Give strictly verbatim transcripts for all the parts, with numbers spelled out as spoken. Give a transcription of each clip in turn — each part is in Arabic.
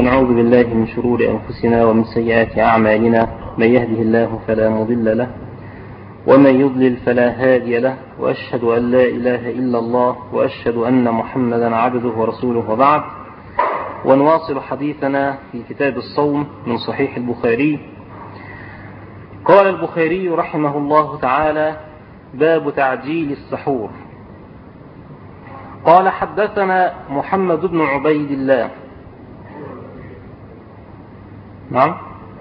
ونعوذ بالله من شرور أنفسنا ومن سيئات أعمالنا، من يهده الله فلا مضل له ومن يضلل فلا هادي له، وأشهد أن لا إله إلا الله وأشهد أن محمدا عبده ورسوله، وبعد. ونواصل حديثنا في كتاب الصوم من صحيح البخاري. قال البخاري رحمه الله تعالى: باب تعجيل السحور. قال: حدثنا محمد بن عبيد الله. نعم،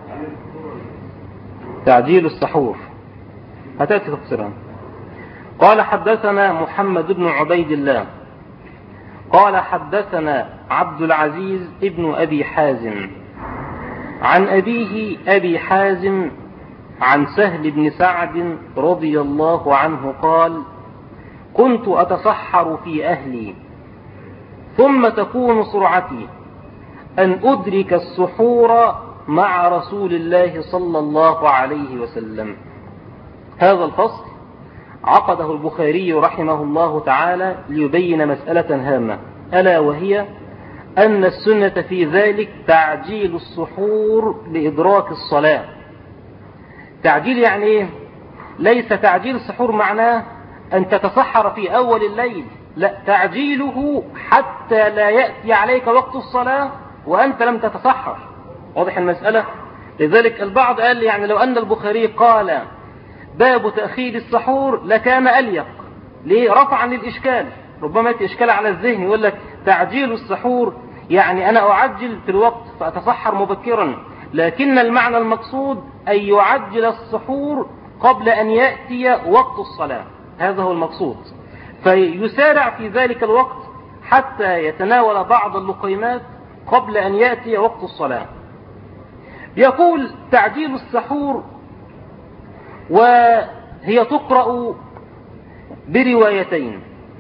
تعجيل السحور هتأتي تفسيرها. قال: حدثنا محمد بن عبيد الله قال: حدثنا عبد العزيز ابن أبي حازم عن أبيه أبي حازم عن سهل بن سعد رضي الله عنه قال: كنت أتسحر في أهلي، ثم تكون سرعتي أن أدرك السحور مع رسول الله صلى الله عليه وسلم. هذا الفصل عقده البخاري رحمه الله تعالى ليبين مسألة هامة، ألا وهي أن السنة في ذلك تعجيل السحور لإدراك الصلاة. تعجيل يعني إيه؟ ليس تعجيل السحور معناه أن تتسحر في أول الليل، لا، تعجيله حتى لا يأتي عليك وقت الصلاة وأنت لم تتسحر. واضح المسألة؟ لذلك البعض قال يعني لو أن البخاري قال باب تأخير السحور لكان أليق، ليه؟ رفعا للإشكال. ربما يأتي إشكال على الذهن، يقول لك تعجيل السحور يعني أنا أعجل في الوقت فأتسحر مبكرا، لكن المعنى المقصود أن يعجل السحور قبل أن يأتي وقت الصلاة، هذا هو المقصود، فيسارع في ذلك الوقت حتى يتناول بعض اللقيمات قبل أن يأتي وقت الصلاة. يقول: تعجيل السحور، وهي تقرأ بروايتين: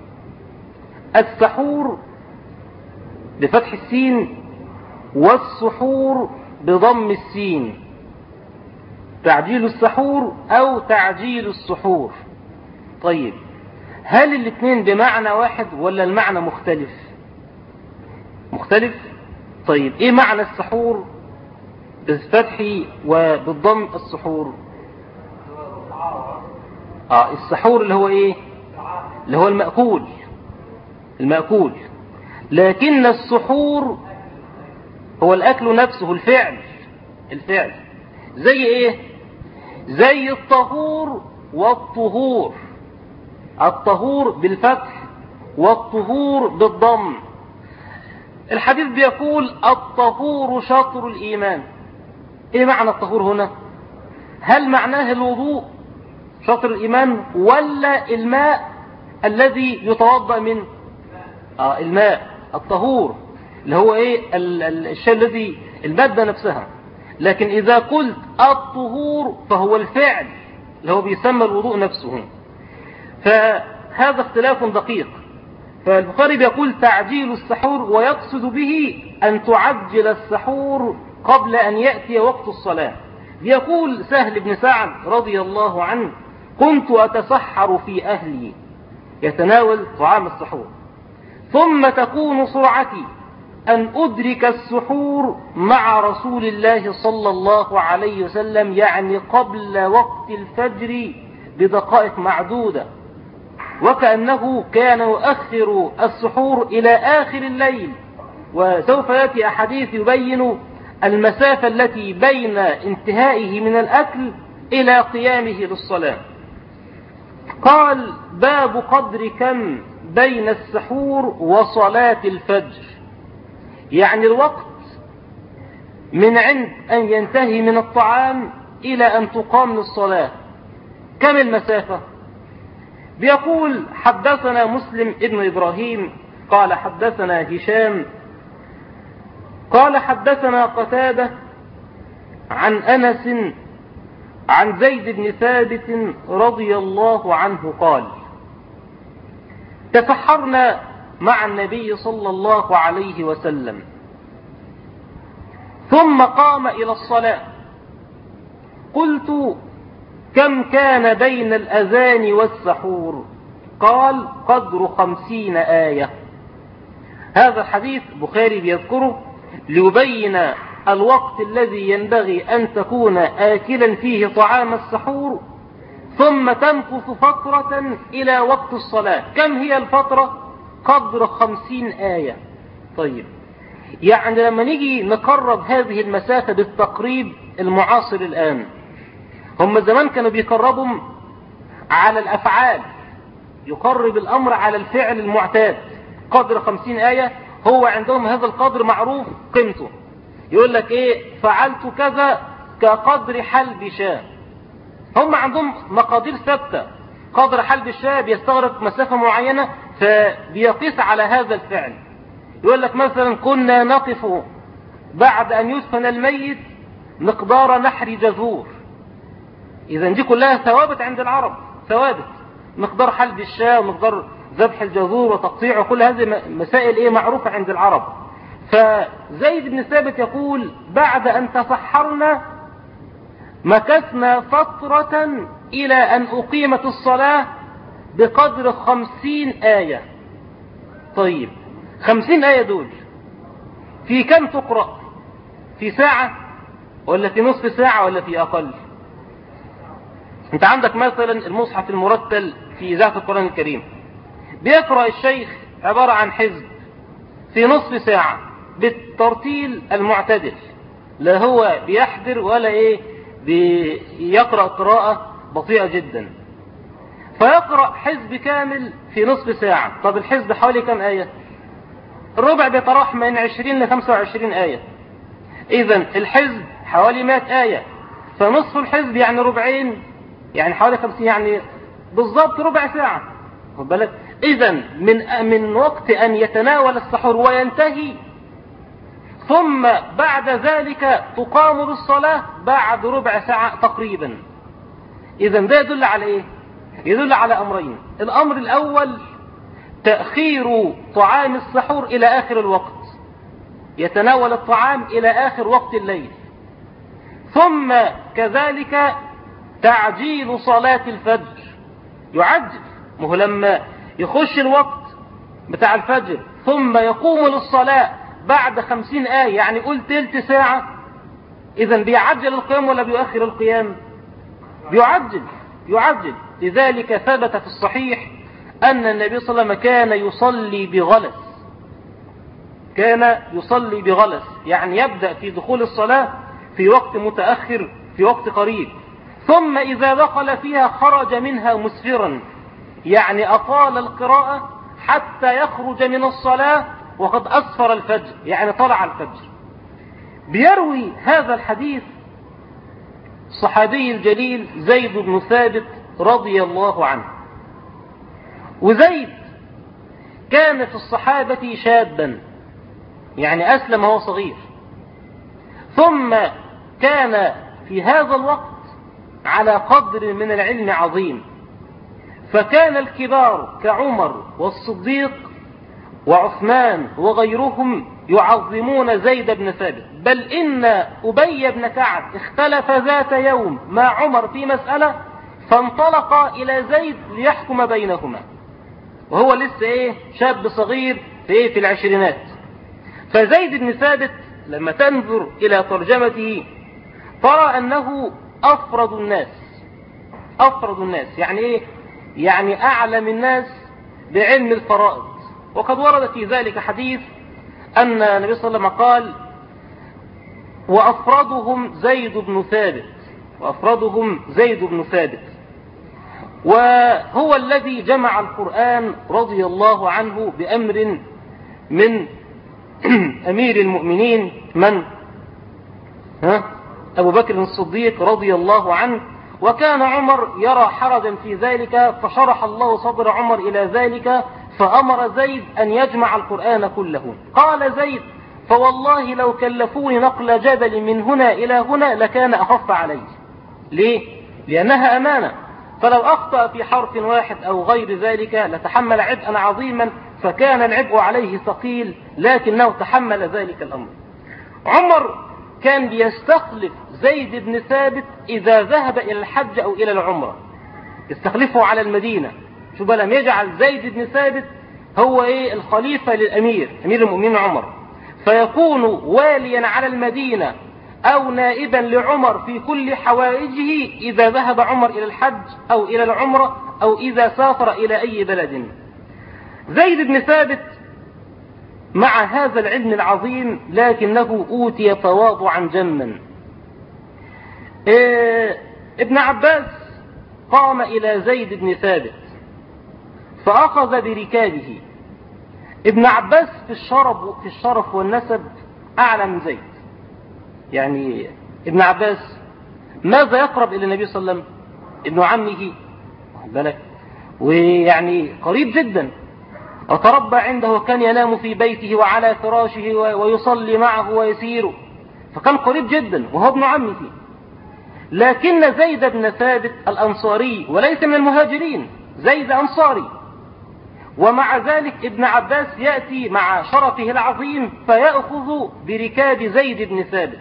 السحور بفتح السين، والسحور بضم السين. تعجيل السحور أو تعجيل السحور. طيب، هل الاثنين بمعنى واحد ولا المعنى مختلف؟ مختلف. طيب، ايه معنى السحور بالفتح وبالضم السحور؟ اه السحور اللي هو ايه؟ اللي هو المأكول المأكول لكن السحور هو الأكل نفسه، الفعل الفعل زي ايه؟ زي الطهور والطهور. الطهور بالفتح والطهور بالضم. الحديث بيقول: الطهور شطر الإيمان. ايه معنى الطهور هنا؟ هل معناه الوضوء شطر الإيمان، ولا الماء الذي يتوضأ منه؟ آه الماء الطهور اللي هو ايه؟ الشيء الذي المادة نفسها. لكن إذا قلت الطهور فهو الفعل اللي هو بيسمى الوضوء نفسه. فهذا اختلاف دقيق. فالبخاري بيقول تعجيل السحور، ويقصد به أن تعجل السحور قبل أن يأتي وقت الصلاة. يقول سهل بن سعد رضي الله عنه: كنت أتسحر في أهلي، يتناول طعام السحور، ثم تكون سرعتي أن أدرك السحور مع رسول الله صلى الله عليه وسلم، يعني قبل وقت الفجر بدقائق معدودة، وكأنه كان يؤخر السحور إلى آخر الليل. وسوف يأتي أحاديث يبين المسافة التي بين انتهائه من الأكل إلى قيامه للصلاة. قال: باب قدر كم بين السحور وصلاة الفجر، يعني الوقت من عند أن ينتهي من الطعام إلى أن تقام للصلاة، كم المسافة؟ بيقول: حدثنا مسلم ابن إبراهيم قال: حدثنا هشام قال: حدثنا قتادة عن أنس عن زيد بن ثابت رضي الله عنه قال: تسحرنا مع النبي صلى الله عليه وسلم، ثم قام إلى الصلاة، قلت: كم كان بين الأذان والسحور؟ قال: قدر خمسين آية. هذا الحديث بخاري بيذكره ليبين الوقت الذي ينبغي أن تكون آكلا فيه طعام السحور، ثم تمكث فترة إلى وقت الصلاة. كم هي الفترة؟ قدر خمسين آية. طيب، يعني لما نيجي نقرب هذه المسافة بالتقريب المعاصر الآن، هم زمان كانوا بيقربوا على الأفعال، يقرب الأمر على الفعل المعتاد. قدر خمسين آية هو عندهم هذا القدر معروف قيمته، يقول لك إيه، فعلت كذا كقدر حلب شاة. هم عندهم مقادير ثابتة، قدر حلب الشاة بيستغرق مسافة معينة فبيقيس على هذا الفعل. يقول لك مثلا كنا نقف بعد أن يدفن الميت مقدار نحر جذور. إذا دي كلها ثوابت عند العرب، ثوابت، مقدار حلب الشاة ومقدار ذبح الجذور وتقطيعه، كل هذه مسائل إيه معروفة عند العرب. فزيد بن ثابت يقول بعد أن تسحرنا مكثنا فترة إلى أن أقيمت الصلاة بقدر خمسين آية. طيب، خمسين آية دول في كم تقرأ؟ في ساعة ولا في نصف ساعة ولا في أقل؟ انت عندك مثلا المصحف المرتل في إذاعة القرآن الكريم، بيقرأ الشيخ عبارة عن حزب في نصف ساعة بالترتيل المعتدل، لا هو بيحضر ولا ايه بيقرأ قراءة بطيئة جدا، فيقرأ حزب كامل في نصف ساعة. طب الحزب حوالي كم آية؟ الربع بيتراوح من عشرين لخمسة وعشرين آية. إذا الحزب حوالي مائة آية، فنصف الحزب يعني ربعين، يعني حوالي خمسين، يعني بالضبط ربع ساعة. خد بالك، إذا من من وقت أن يتناول السحور وينتهي، ثم بعد ذلك تقام بالصلاة بعد ربع ساعة تقريبا. إذا ده يدل على إيه؟ يدل على أمرين. الأمر الأول تأخير طعام السحور إلى آخر الوقت، يتناول الطعام إلى آخر وقت الليل. ثم كذلك تعجيل صلاة الفجر، يعجل، مه لما يخش الوقت بتاع الفجر ثم يقوم للصلاة بعد خمسين آية، يعني قول تلت ساعة، إذن بيعجل القيام ولا بيؤخر القيام؟ بيعجل، يعجل. لذلك ثبت في الصحيح أن النبي صلى الله عليه وسلم كان يصلي بغلس، كان يصلي بغلس، يعني يبدأ في دخول الصلاة في وقت متأخر، في وقت قريب، ثم إذا دخل فيها خرج منها مسفرا، يعني أطال القراءة حتى يخرج من الصلاة وقد أسفر الفجر، يعني طلع الفجر. بيروي هذا الحديث الصحابي الجليل زيد بن ثابت رضي الله عنه. وزيد كان في الصحابة شابا، يعني أسلم وهو صغير، ثم كان في هذا الوقت على قدر من العلم عظيم، فكان الكبار كعمر والصديق وعثمان وغيرهم يعظمون زيد بن ثابت، بل إن أبي بن كعب اختلف ذات يوم مع عمر في مسألة فانطلق إلى زيد ليحكم بينهما، وهو لسه إيه شاب صغير في إيه في العشرينات. فزيد بن ثابت لما تنظر إلى ترجمته ترى أنه أفرد الناس، أفرد الناس يعني إيه؟ يعني أعلم الناس بعلم الفرائض. وقد ورد في ذلك حديث أن النبي صلى الله عليه وسلم قال وأفردهم زيد بن ثابت، وأفردهم زيد بن ثابت، وهو الذي جمع القرآن رضي الله عنه بأمر من أمير المؤمنين من ها أبو بكر الصديق رضي الله عنه. وكان عمر يرى حرجا في ذلك فشرح الله صدر عمر إلى ذلك فأمر زيد أن يجمع القرآن كله. قال زيد فوالله لو كلفوني نقل جبل من هنا إلى هنا لكان أخف علي. ليه؟ لأنها أمانة، فلو أخطأ في حرف واحد أو غير ذلك لتحمل عبئا عظيما، فكان العبء عليه ثقيل لكنه تحمل ذلك الأمر. عمر كان بيستخلف زيد بن ثابت إذا ذهب إلى الحج أو إلى العمرة، يستخلفه على المدينة. شو لم يجعل زيد بن ثابت هو إيه الخليفة للأمير أمير المؤمنين عمر، فيكون واليا على المدينة أو نائبا لعمر في كل حوائجه إذا ذهب عمر إلى الحج أو إلى العمرة أو إذا سافر إلى أي بلد. زيد بن ثابت مع هذا العلم العظيم لكنه أوتي تواضعا جما. إيه ابن عباس قام إلى زيد بن ثابت فأخذ بركابه. ابن عباس في الشرف, في الشرف والنسب أعلى من زيد. يعني ابن عباس ماذا يقرب إلى النبي صلى الله عليه وسلم؟ ابن عمه بالك، ويعني قريب جدا، وتربى عنده وكان ينام في بيته وعلى فراشه ويصلي معه ويسير، فكان قريب جدا وهو ابن عمه. لكن زيد بن ثابت الأنصاري وليس من المهاجرين، زيد أنصاري، ومع ذلك ابن عباس يأتي مع شرفه العظيم فيأخذ بركاب زيد بن ثابت.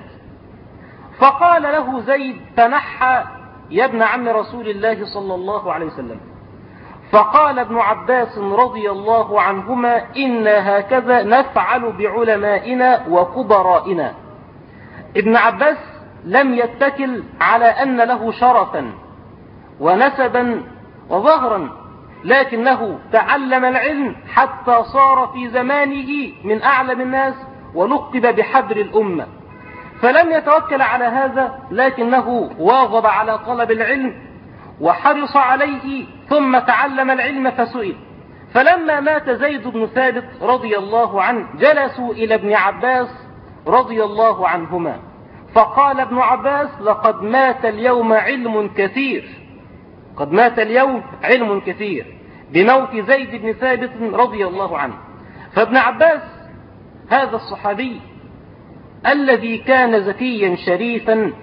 فقال له زيد: تنحى يا ابن عم رسول الله صلى الله عليه وسلم. فقال ابن عباس رضي الله عنهما: إنا هكذا نفعل بعلمائنا وكبرائنا. ابن عباس لم يتكل على أن له شرفا ونسبا وظهرا، لكنه تعلم العلم حتى صار في زمانه من أعلم الناس ولقب بحبر الأمة، فلم يتوكل على هذا، لكنه واظب على طلب العلم وحرص عليه، ثم تعلم العلم فسئل. فلما مات زيد بن ثابت رضي الله عنه جلسوا إلى ابن عباس رضي الله عنهما، فقال ابن عباس: لقد مات اليوم علم كثير، قد مات اليوم علم كثير بموت زيد بن ثابت رضي الله عنه. فابن عباس هذا الصحابي الذي كان ذكيا شريفا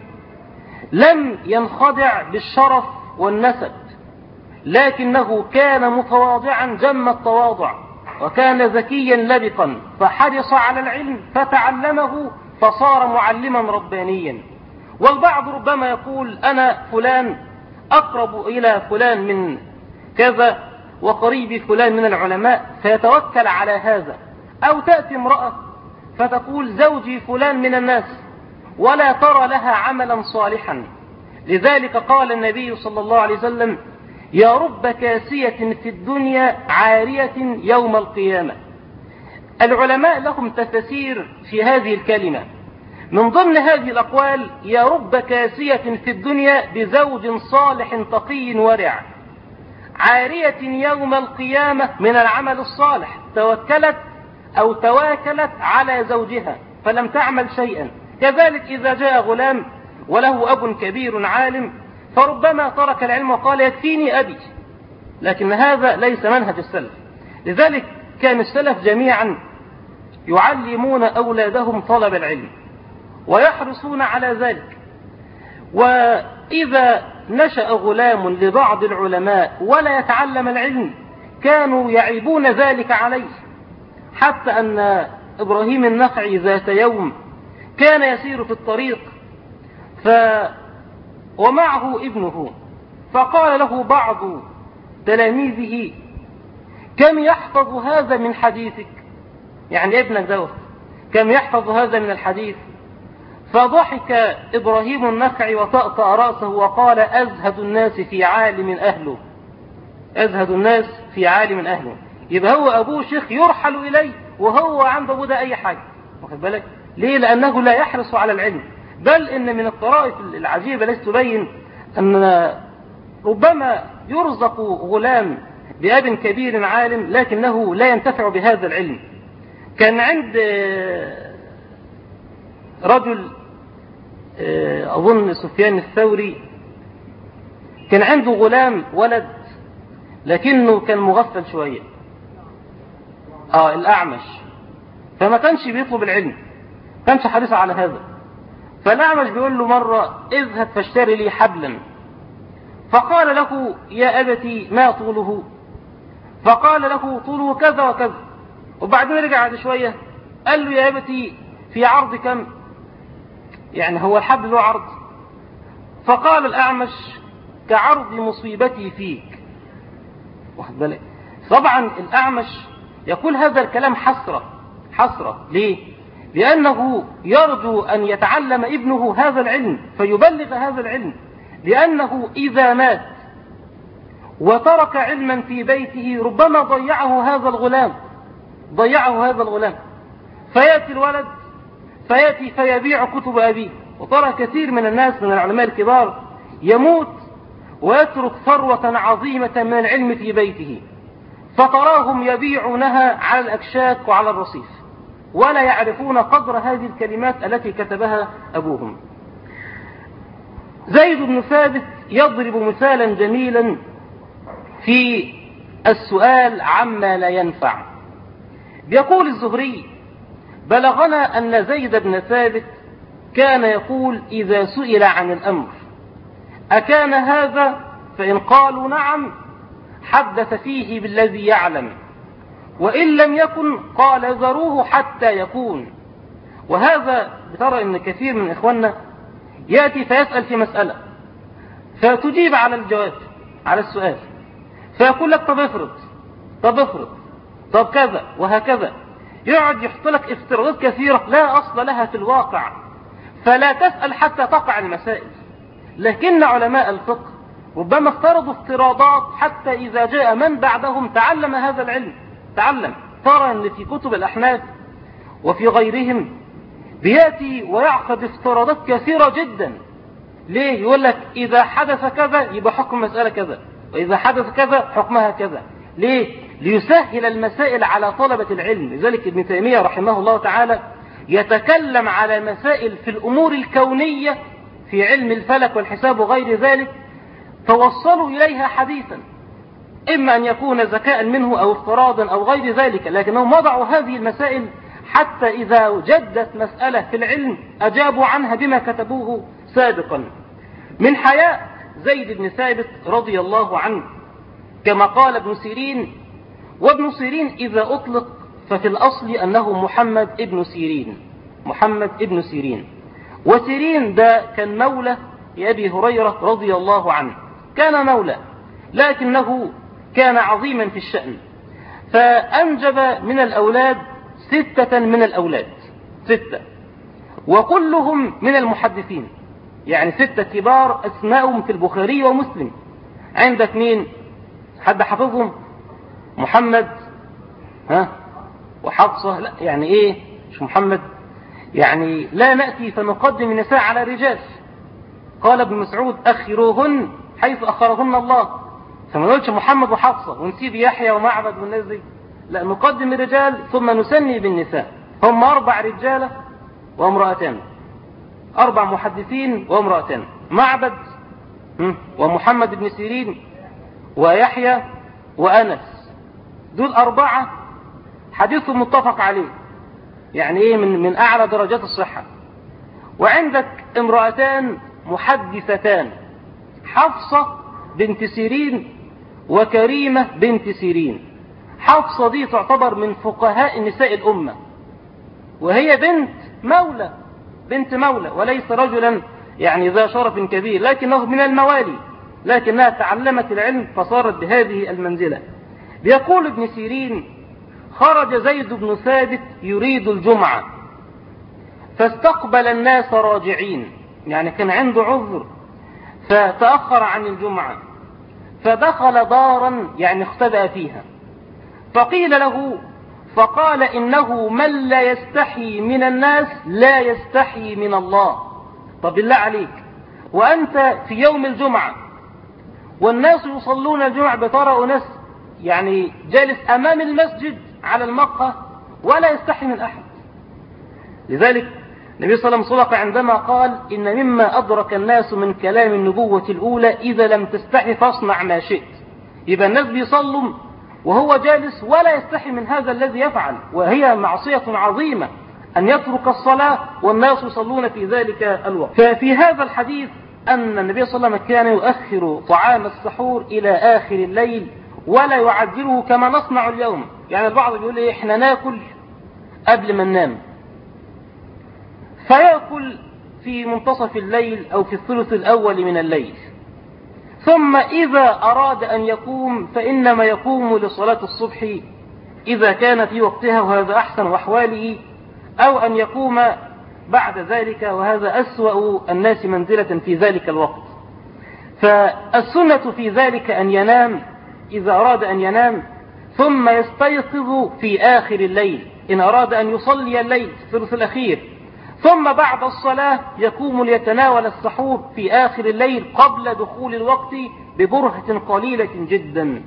لم ينخدع بالشرف والنسب، لكنه كان متواضعا جم التواضع، وكان ذكيا لبقا، فحرص على العلم فتعلمه فصار معلما ربانيا. والبعض ربما يقول: أنا فلان أقرب إلى فلان من كذا وقريب فلان من العلماء، فيتوكل على هذا. أو تأتي امرأة فتقول: زوجي فلان من الناس، ولا ترى لها عملا صالحا. لذلك قال النبي صلى الله عليه وسلم: يا رب كاسية في الدنيا عارية يوم القيامة. العلماء لهم تفسير في هذه الكلمة، من ضمن هذه الأقوال: يا رب كاسية في الدنيا بزوج صالح تقي ورع، عارية يوم القيامة من العمل الصالح، توكلت أو تواكلت على زوجها فلم تعمل شيئا. كذلك إذا جاء غلام وله أب كبير عالم فربما ترك العلم وقال: يكفيني أبي، لكن هذا ليس منهج السلف. لذلك كان السلف جميعا يعلمون أولادهم طلب العلم ويحرصون على ذلك. وإذا نشأ غلام لبعض العلماء ولا يتعلم العلم كانوا يعيبون ذلك عليه، حتى أن إبراهيم النخعي ذات يوم كان يسير في الطريق ف ومعه ابنه، فقال له بعض تلاميذه: كم يحفظ هذا من حديثك؟ يعني ابنك دوت كم يحفظ هذا من الحديث؟ فضحك إبراهيم النخعي وطأطأ رأسه وقال: أزهد الناس في عالم أهله، أزهد الناس في عالم أهله. يبقى هو أبوه شيخ يرحل إليه وهو عنده بدا أي حاجة، واخد بالك؟ ليه؟ لأنه لا يحرص على العلم. بل إن من الطرائف العجيبة التي تبين أن ربما يرزق غلام بأب كبير عالم لكنه لا ينتفع بهذا العلم. كان عند رجل أظن سفيان الثوري كان عنده غلام ولد لكنه كان مغفل شوية، آه الأعمش، فما كانش بيطلب العلم، كانش حريص على هذا. فالأعمش بيقول له مرة: اذهب فاشتري لي حبلا. فقال له: يا أبتي ما طوله؟ فقال له: طوله كذا وكذا. وبعدين رجع بعد شوية قال له: يا أبتي في عرض كم؟ يعني هو الحبل له عرض؟ فقال الأعمش: كعرض مصيبتي فيك. واخد بالك؟ طبعا الأعمش يقول هذا الكلام حسرة حسرة. ليه؟ لأنه يرجو أن يتعلم ابنه هذا العلم فيبلغ هذا العلم، لأنه إذا مات وترك علما في بيته ربما ضيعه هذا الغلام ضيعه هذا الغلام فيأتي الولد فيأتي فيبيع كتب أبيه. وترى كثير من الناس من العلماء الكبار يموت ويترك ثروة عظيمة من العلم في بيته، فتراهم يبيعونها على الأكشاك وعلى الرصيف ولا يعرفون قدر هذه الكلمات التي كتبها أبوهم. زيد بن ثابت يضرب مثالا جميلا في السؤال عما لا ينفع. يقول الزهري: بلغنا أن زيد بن ثابت كان يقول إذا سئل عن الأمر أكان هذا، فإن قالوا نعم حدث فيه بالذي يعلم، وإن لم يكن قال ذروه حتى يكون. وهذا بترى أن كثير من إخواننا يأتي فيسأل في مسألة فتجيب على الجواب على السؤال فيقول لك طب افرض طب افرض طب كذا وهكذا، يقعد يحط لك افتراضات كثيرة لا أصل لها في الواقع، فلا تسأل حتى تقع المسائل. لكن علماء الفقه ربما افترضوا افتراضات حتى إذا جاء من بعدهم تعلم هذا العلم تعلم. ترى أن في كتب الأحناف وفي غيرهم بيأتي ويعقد افتراضات كثيرة جدا. ليه؟ يقول لك إذا حدث كذا يبقى حكم مسألة كذا، وإذا حدث كذا حكمها كذا. ليه؟ ليسهل المسائل على طلبة العلم. لذلك ابن تيمية رحمه الله تعالى يتكلم على مسائل في الأمور الكونية في علم الفلك والحساب وغير ذلك توصلوا إليها حديثا، إما أن يكون ذكاء منه أو افتراضا أو غير ذلك، لكنهم وضعوا هذه المسائل حتى إذا جدت مسألة في العلم أجابوا عنها بما كتبوه سابقا. من حياء زيد بن ثابت رضي الله عنه كما قال ابن سيرين، وابن سيرين إذا أطلق ففي الأصل أنه محمد ابن سيرين محمد ابن سيرين وسيرين ده كان مولى لأبي هريرة رضي الله عنه، كان مولى لكنه كان عظيما في الشأن، فأنجب من الأولاد ستة من الأولاد ستة وكلهم من المحدثين، يعني ستة كبار أسماءهم في البخاري ومسلم. عندك مين؟ حد حفظهم؟ محمد ها وحفصة؟ لا يعني ايه مش محمد، يعني لا نأتي فنقدم النساء على الرجال. قال ابن مسعود أخروهن حيث أخرهن الله، فما نقولش محمد وحفصة ونسيب يحيى ومعبد والناس دي، لا نقدم الرجال ثم نسني بالنساء. هم أربع رجالة وامرأتان، أربع محدثين وامرأتان، معبد ومحمد بن سيرين ويحيى وأنس، دول أربعة حديثهم متفق عليه، يعني إيه من من أعلى درجات الصحة. وعندك امرأتان محدثتان، حفصة بنت سيرين وكريمة بنت سيرين. حفصة دي تعتبر من فقهاء نساء الأمة، وهي بنت مولى بنت مولى وليس رجلا يعني ذا شرف كبير، لكنه من الموالي، لكنها تعلمت العلم فصارت بهذه المنزلة. بيقول ابن سيرين: خرج زيد بن ثابت يريد الجمعة فاستقبل الناس راجعين، يعني كان عنده عذر فتأخر عن الجمعة، فدخل دارا يعني اختبأ فيها، فقيل له فقال: إنه من لا يستحي من الناس لا يستحي من الله. طب بالله عليك، وأنت في يوم الجمعة والناس يصلون الجمعة بترى أناس يعني جالس أمام المسجد على المقهى ولا يستحي من أحد. لذلك النبي صلى الله عليه وسلم صدق عندما قال: إن مما أدرك الناس من كلام النبوة الأولى إذا لم تستحي فاصنع ما شئت. يبقى الناس بيصلوا وهو جالس ولا يستحي من هذا الذي يفعل، وهي معصية عظيمة أن يترك الصلاة والناس يصلون في ذلك الوقت. ففي هذا الحديث أن النبي صلى الله عليه وسلم كان يؤخر طعام السحور إلى آخر الليل ولا يعجله كما نصنع اليوم. يعني البعض بيقول إيه إحنا ناكل قبل ما ننام، فيأكل في منتصف الليل أو في الثلث الأول من الليل، ثم إذا أراد أن يقوم فإنما يقوم لصلاة الصبح إذا كان في وقتها، وهذا أحسن أحواله، أو أن يقوم بعد ذلك، وهذا أسوأ الناس منزلة في ذلك الوقت. فالسنة في ذلك أن ينام إذا أراد أن ينام، ثم يستيقظ في آخر الليل إن أراد أن يصلي الليل في الثلث الأخير، ثم بعد الصلاة يقوم ليتناول السحور في آخر الليل قبل دخول الوقت ببرهة قليلة جدا.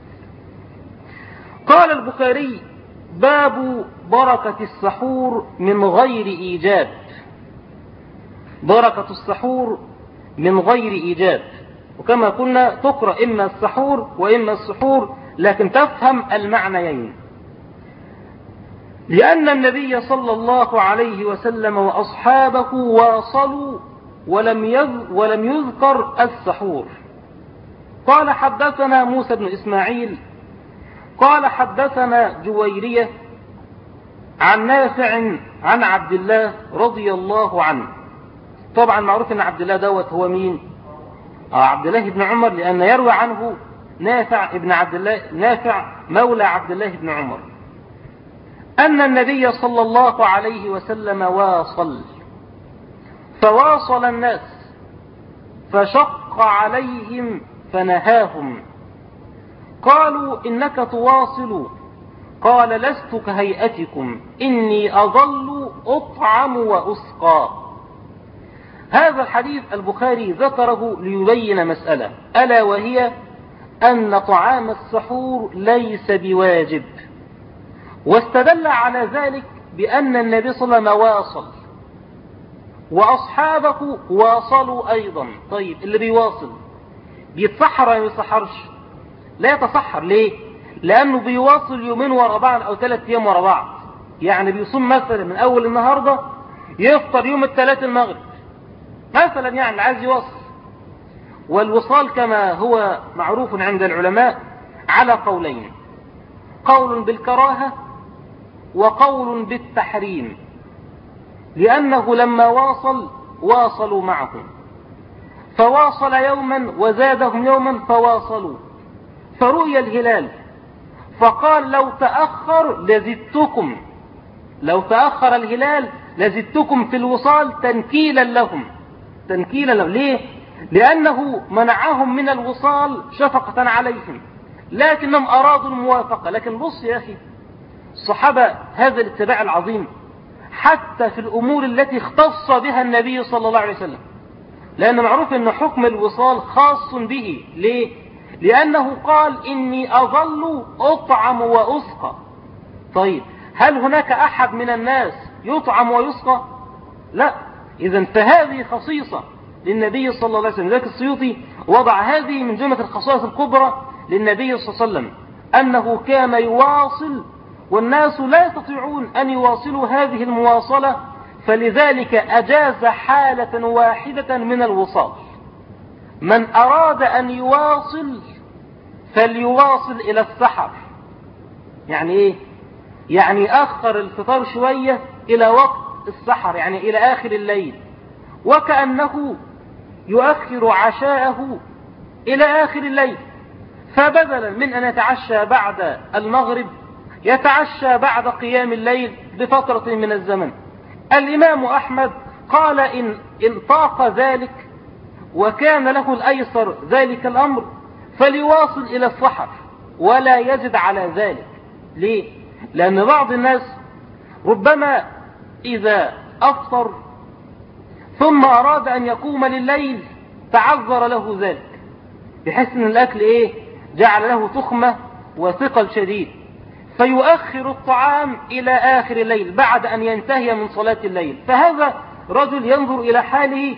قال البخاري: باب بركة السحور من غير إيجاب. بركة السحور من غير إيجاب، وكما قلنا تقرأ إما السحور وإما السحور، لكن تفهم المعنيين. لأن النبي صلى الله عليه وسلم وأصحابه واصلوا ولم ولم يذكر السحور. قال: حدثنا موسى بن إسماعيل قال حدثنا جويرية عن نافع عن عبد الله رضي الله عنه. طبعا معروف أن عبد الله دوت هو مين؟ آه عبد الله بن عمر، لأن يروي عنه نافع ابن عبد الله، نافع مولى عبد الله بن عمر، أن النبي صلى الله عليه وسلم واصل، فواصل الناس فشق عليهم فنهاهم. قالوا: إنك تواصل. قال: لست كهيئتكم، إني أظل أطعم وأسقى. هذا الحديث البخاري ذكره ليبين مسألة، ألا وهي أن طعام السحور ليس بواجب، واستدل على ذلك بأن النبي صلى الله عليه وسلم واصل وأصحابه واصلوا أيضا. طيب اللي بيواصل بيتسحر ولا ما بيتسحرش؟ لا يتسحر. ليه؟ لأنه بيواصل يومين ورا بعض أو ثلاث أيام ورا بعض، يعني بيصوم مثلا من أول النهاردة يفطر يوم الثلاث المغرب مثلا، يعني عايز يواصل. والوصال كما هو معروف عند العلماء على قولين: قول بالكراهة وقول بالتحريم، لأنه لما واصل واصلوا معهم، فواصل يوما وزادهم يوما فواصلوا، فرؤي الهلال فقال: لو تأخر لزدتكم، لو تأخر الهلال لزدتكم في الوصال تنكيلا لهم، تنكيلا لهم. ليه؟ لأنه منعهم من الوصال شفقة عليهم، لكنهم أرادوا الموافقة. لكن بص يا أخي، الصحابة هذا الاتباع العظيم حتى في الأمور التي اختص بها النبي صلى الله عليه وسلم، لأن معروف أن حكم الوصال خاص به. ليه؟ لأنه قال: إني أظل أطعم وأسقى. طيب هل هناك أحد من الناس يطعم ويسقى؟ لا. إذن فهذه خصيصة للنبي صلى الله عليه وسلم. ذلك السيوطي وضع هذه من جملة الخصائص الكبرى للنبي صلى الله عليه وسلم، أنه كان يواصل والناس لا يستطيعون أن يواصلوا هذه المواصلة، فلذلك أجاز حالة واحدة من الوصال: من أراد أن يواصل فليواصل إلى السحر. يعني إيه؟ يعني أخر الفطار شوية إلى وقت السحر، يعني إلى آخر الليل، وكأنه يؤخر عشاءه إلى آخر الليل. فبدلا من أن يتعشى بعد المغرب يتعشى بعد قيام الليل بفترة من الزمن. الإمام أحمد قال: إن طاق ذلك وكان له الأيسر ذلك الأمر فليواصل إلى السحر ولا يزد على ذلك. ليه؟ لأن بعض الناس ربما إذا أفطر ثم أراد أن يقوم لليل تعذر له ذلك، بحيث أن الأكل إيه؟ جعل له تخمة وثقل شديد، فيؤخر الطعام إلى آخر الليل بعد أن ينتهي من صلاة الليل. فهذا رجل ينظر إلى حاله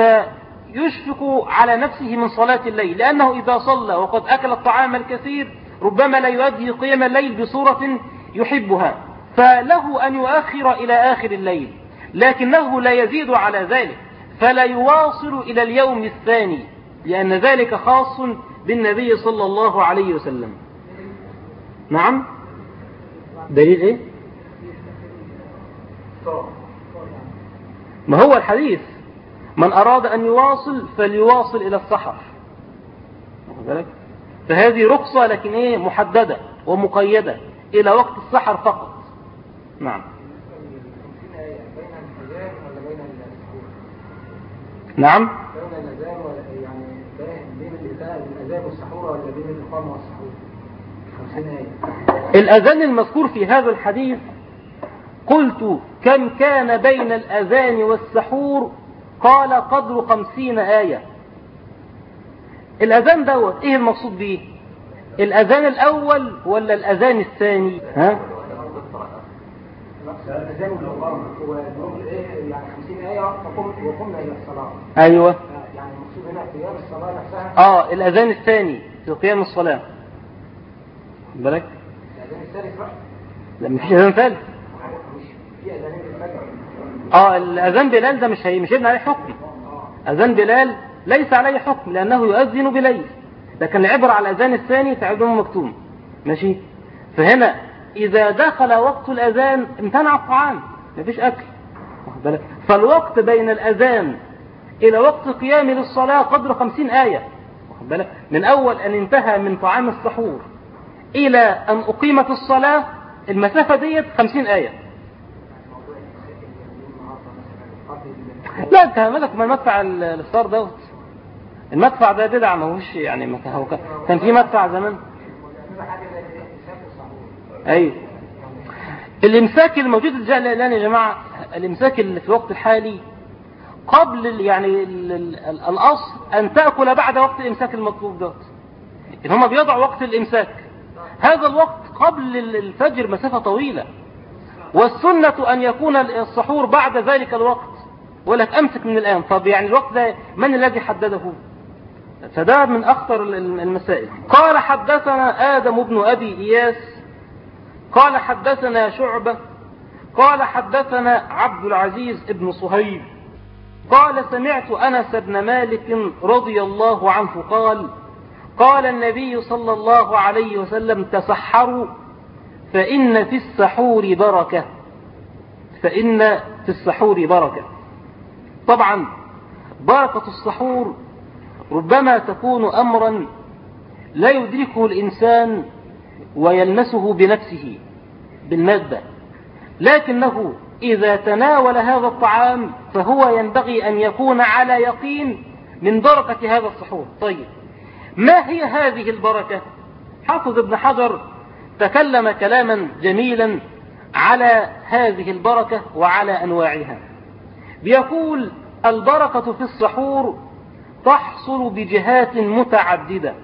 فيشفق على نفسه من صلاة الليل، لأنه إذا صلى وقد أكل الطعام الكثير ربما لا يؤدي قيام الليل بصورة يحبها، فله أن يؤخر إلى آخر الليل، لكنه لا يزيد على ذلك، فلا يواصل إلى اليوم الثاني، لأن ذلك خاص بالنبي صلى الله عليه وسلم. نعم. دليل إيه؟ ما هو الحديث: من أراد أن يواصل فليواصل إلى السحر. فهذه رخصة، لكن إيه؟ محددة ومقيدة إلى وقت السحر فقط. نعم. نعم. بين الأذان يعني بين الأذان والسحور ولا بين الإقامة والسحور؟ خمسين آية. الأذان المذكور في هذا الحديث قلت كم كان بين الأذان والسحور؟ قال قدر خمسين آية. الأذان دوت إيه المقصود به؟ الأذان الأول ولا الأذان الثاني؟ ها؟ الأذان والإقامة هو يعني خمسين آية وقمنا إلى الصلاة. أيوة. يعني المقصود هنا قيام الصلاة نفسها. آه الأذان الثاني في قيام الصلاة. بالك؟ الأذان الثالث بقى. لا مفيش أذان ثالث. مش في أذانين الفجر. آه الأذان بلال ده مش هي مش ابن عليه حكم. أذان بلال ليس عليه حكم لأنه يؤذن بليل، لكن العبرة على الأذان الثاني تعبهم مكتوم. ماشي. فهنا إذا دخل وقت الأذان امتنع الطعام، مفيش أكل. فالوقت بين الأذان إلى وقت قيام للصلاة قدر خمسين آية. من أول أن انتهى من طعام السحور إلى أن أقيمت الصلاة المسافة ديت خمسين آية. لا انت مالك ما المدفع الصار دوت، المدفع ده بدع ما هوش يعني ما هو كان في مدفع زمان. ايوه الامساك الموجود الان يا جماعه، الامساك اللي في الوقت الحالي قبل يعني ال ال ال الاصل ان تاكل بعد وقت الامساك المطلوب دوت، ان هم بيضعوا وقت الامساك هذا الوقت قبل الفجر مسافه طويله، والسنه ان يكون السحور بعد ذلك الوقت، ولك امسك من الان. طب يعني الوقت ده من الذي حدده؟ فده من اخطر المسائل. قال حدثنا ادم بن ابي اياس قال حدثنا شعبة قال حدثنا عبد العزيز بن صهيب قال سمعت أنس بن مالك رضي الله عنه قال قال النبي صلى الله عليه وسلم تسحروا فإن في السحور بركة، فإن في السحور بركة. طبعا بركة السحور ربما تكون أمرا لا يدركه الإنسان ويلمسه بنفسه بالمادة، لكنه إذا تناول هذا الطعام فهو ينبغي أن يكون على يقين من بركة هذا السحور. طيب ما هي هذه البركة؟ حافظ ابن حجر تكلم كلاما جميلا على هذه البركة وعلى أنواعها. بيقول البركة في السحور تحصل بجهات متعددة.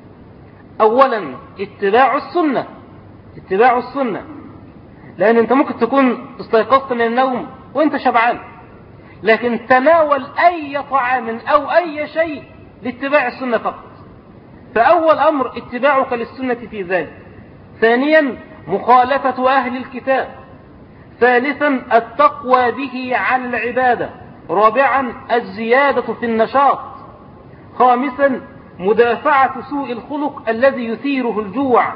أولا اتباع السنة، اتباع السنة، لأن أنت ممكن تكون استيقظت من النوم وأنت شبعان، لكن تناول أي طعام أو أي شيء لاتباع السنة فقط، فأول أمر اتباعك للسنة في ذلك. ثانيا مخالفة أهل الكتاب. ثالثا التقوى به على العبادة. رابعا الزيادة في النشاط. خامسا مدافعة سوء الخلق الذي يثيره الجوع.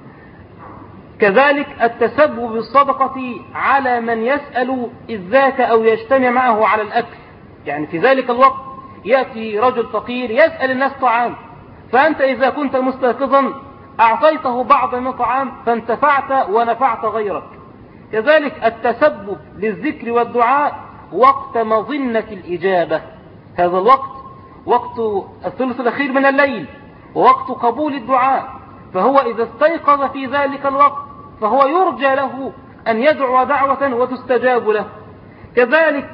كذلك التسبب بالصدقة على من يسأل إذ ذاك أو يجتمع معه على الأكل، يعني في ذلك الوقت يأتي رجل فقير يسأل الناس طعام، فأنت إذا كنت مستيقظا أعطيته بعض من الطعام فانتفعت ونفعت غيرك. كذلك التسبب للذكر والدعاء وقت مظنة الإجابة، هذا الوقت وقت الثلث الأخير من الليل ووقت قبول الدعاء، فهو إذا استيقظ في ذلك الوقت فهو يرجى له أن يدعو دعوة وتستجاب له. كذلك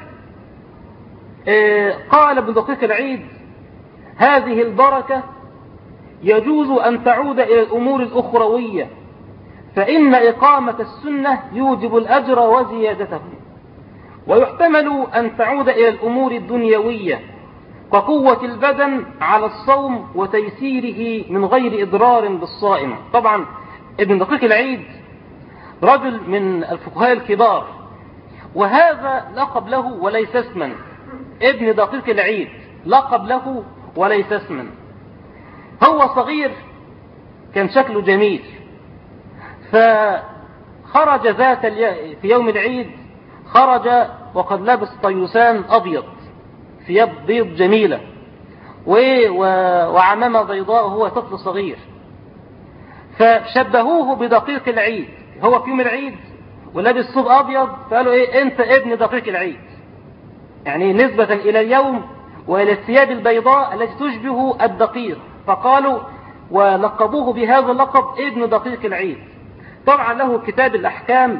قال ابن دقيق العيد هذه البركة يجوز أن تعود إلى الأمور الأخروية، فإن إقامة السنة يوجب الأجر وزيادته، ويحتمل أن تعود إلى الأمور الدنيوية كقوة البدن على الصوم وتيسيره من غير إضرار بالصائم. طبعا ابن دقيق العيد رجل من الفقهاء الكبار، وهذا لقب له وليس اسما. ابن دقيق العيد لقب له وليس اسما. هو صغير كان شكله جميل، فخرج ذات في يوم العيد خرج وقد لبس طيوسان أبيض، ثياب بيض جميلة وعمامة بيضاء، وهو طفل صغير، فشبهوه بدقيق العيد. هو في يوم العيد ولابس ثوب أبيض، فقالوا إيه أنت ابن دقيق العيد، يعني نسبة إلى اليوم وإلى الثياب البيضاء التي تشبه الدقيق، فقالوا ولقبوه بهذا اللقب ابن دقيق العيد. طبعا له كتاب الأحكام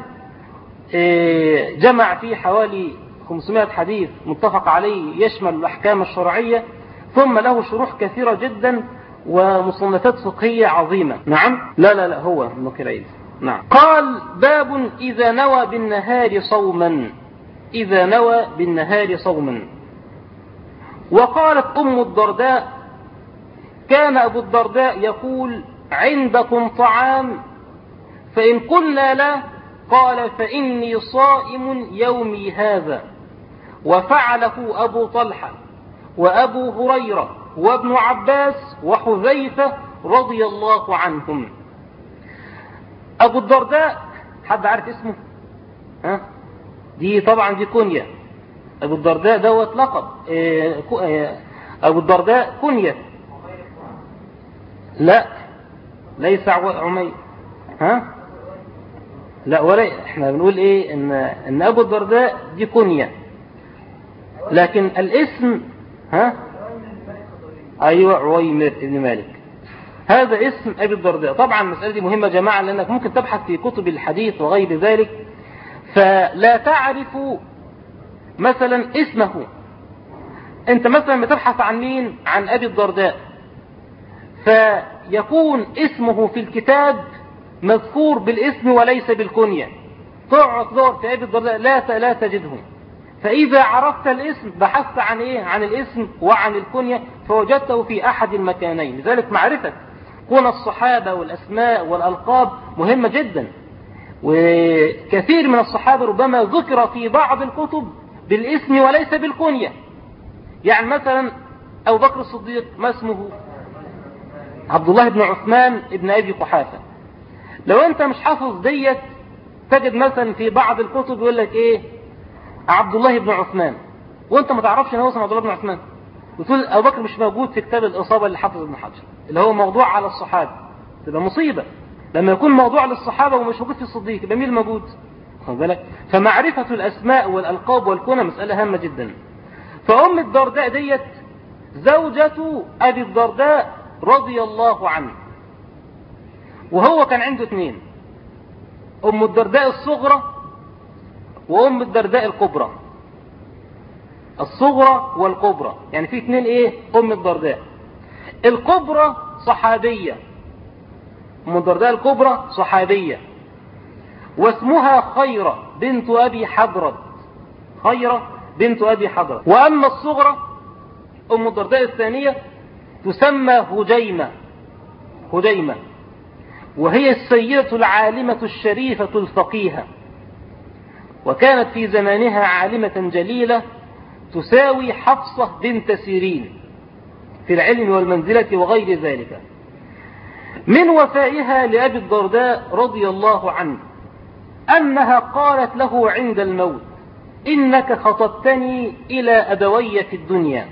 جمع فيه حوالي خمسمائة حديث متفق عليه يشمل الأحكام الشرعية، ثم له شروح كثيرة جدا ومصنفات فقهية عظيمة. نعم لا لا لا هو ابن دقيق العيد. نعم. قال باب إذا نوى بالنهار صوما، إذا نوى بالنهار صوما. وقالت أم الدرداء كان أبو الدرداء يقول عندكم طعام؟ فإن قلنا لا قال فإني صائم يومي هذا. وفعله أبو طلحة وأبو هريرة وابن عباس وحذيفة رضي الله عنهم. أبو الدرداء حد عارف اسمه؟ ها؟ دي طبعا دي كنية. أبو الدرداء دوت لقب. أبو الدرداء كنية. لا ليس عمير. ها؟ لا ولا احنا بنقول ايه ان ان ابو الدرداء دي كنية، لكن الاسم ها ايوه عويمر بن مالك، هذا اسم ابي الدرداء. طبعا المسألة دي مهمة يا جماعة، لانك ممكن تبحث في كتب الحديث وغير ذلك فلا تعرف مثلا اسمه. انت مثلا بتبحث عن مين؟ عن ابي الدرداء، فيكون اسمه في الكتاب مذكور بالاسم وليس بالكنية، تقعد تدور في ابي الدرداء لا لا تجده. فإذا عرفت الاسم بحثت عن ايه؟ عن الاسم وعن الكنية فوجدته في احد المكانين. لذلك معرفة كون الصحابة والاسماء والالقاب مهمة جدا، وكثير من الصحابة ربما ذكر في بعض الكتب بالاسم وليس بالكنية. يعني مثلا ابو بكر الصديق ما اسمه؟ عبد الله بن عثمان ابن ابي قحافة. لو انت مش حافظ ديت تجد مثلا في بعض الكتب يقول لك ايه عبد الله بن عثمان، وانت ما تعرفش ان هو اسمه عبد الله بن عثمان، وتقول ابو بكر مش موجود في كتاب الاصابه اللي حافظ ابن حجر اللي هو موضوع على الصحابه. تبقى مصيبه لما يكون موضوع للصحابه ومش موجود في الصديق، يبقى مين الموجود؟ خد بالك. فمعرفه الاسماء والالقاب والكنى مساله هامه جدا. فام الدرداء ديت زوجة ابي الدرداء رضي الله عنه، وهو كان عنده اثنين، ام الدرداء الصغرى وام الدرداء الكبرى. الصغرى والكبرى يعني في اثنين ايه؟ ام الدرداء الكبرى صحابية، ام الدرداء الكبرى صحابية واسمها خيرة بنت ابي حضرد، خيرة بنت ابي حضرد. واما الصغرى ام الدرداء الثانية تسمى هجيمة، هجيمة، وهي السيدة العالمة الشريفة الفقيهة، وكانت في زمانها عالمة جليلة تساوي حفصة بنت سيرين في العلم والمنزلة وغير ذلك. من وفائها لأبي الدرداء رضي الله عنه أنها قالت له عند الموت إنك خطبتني إلى أبوي في الدنيا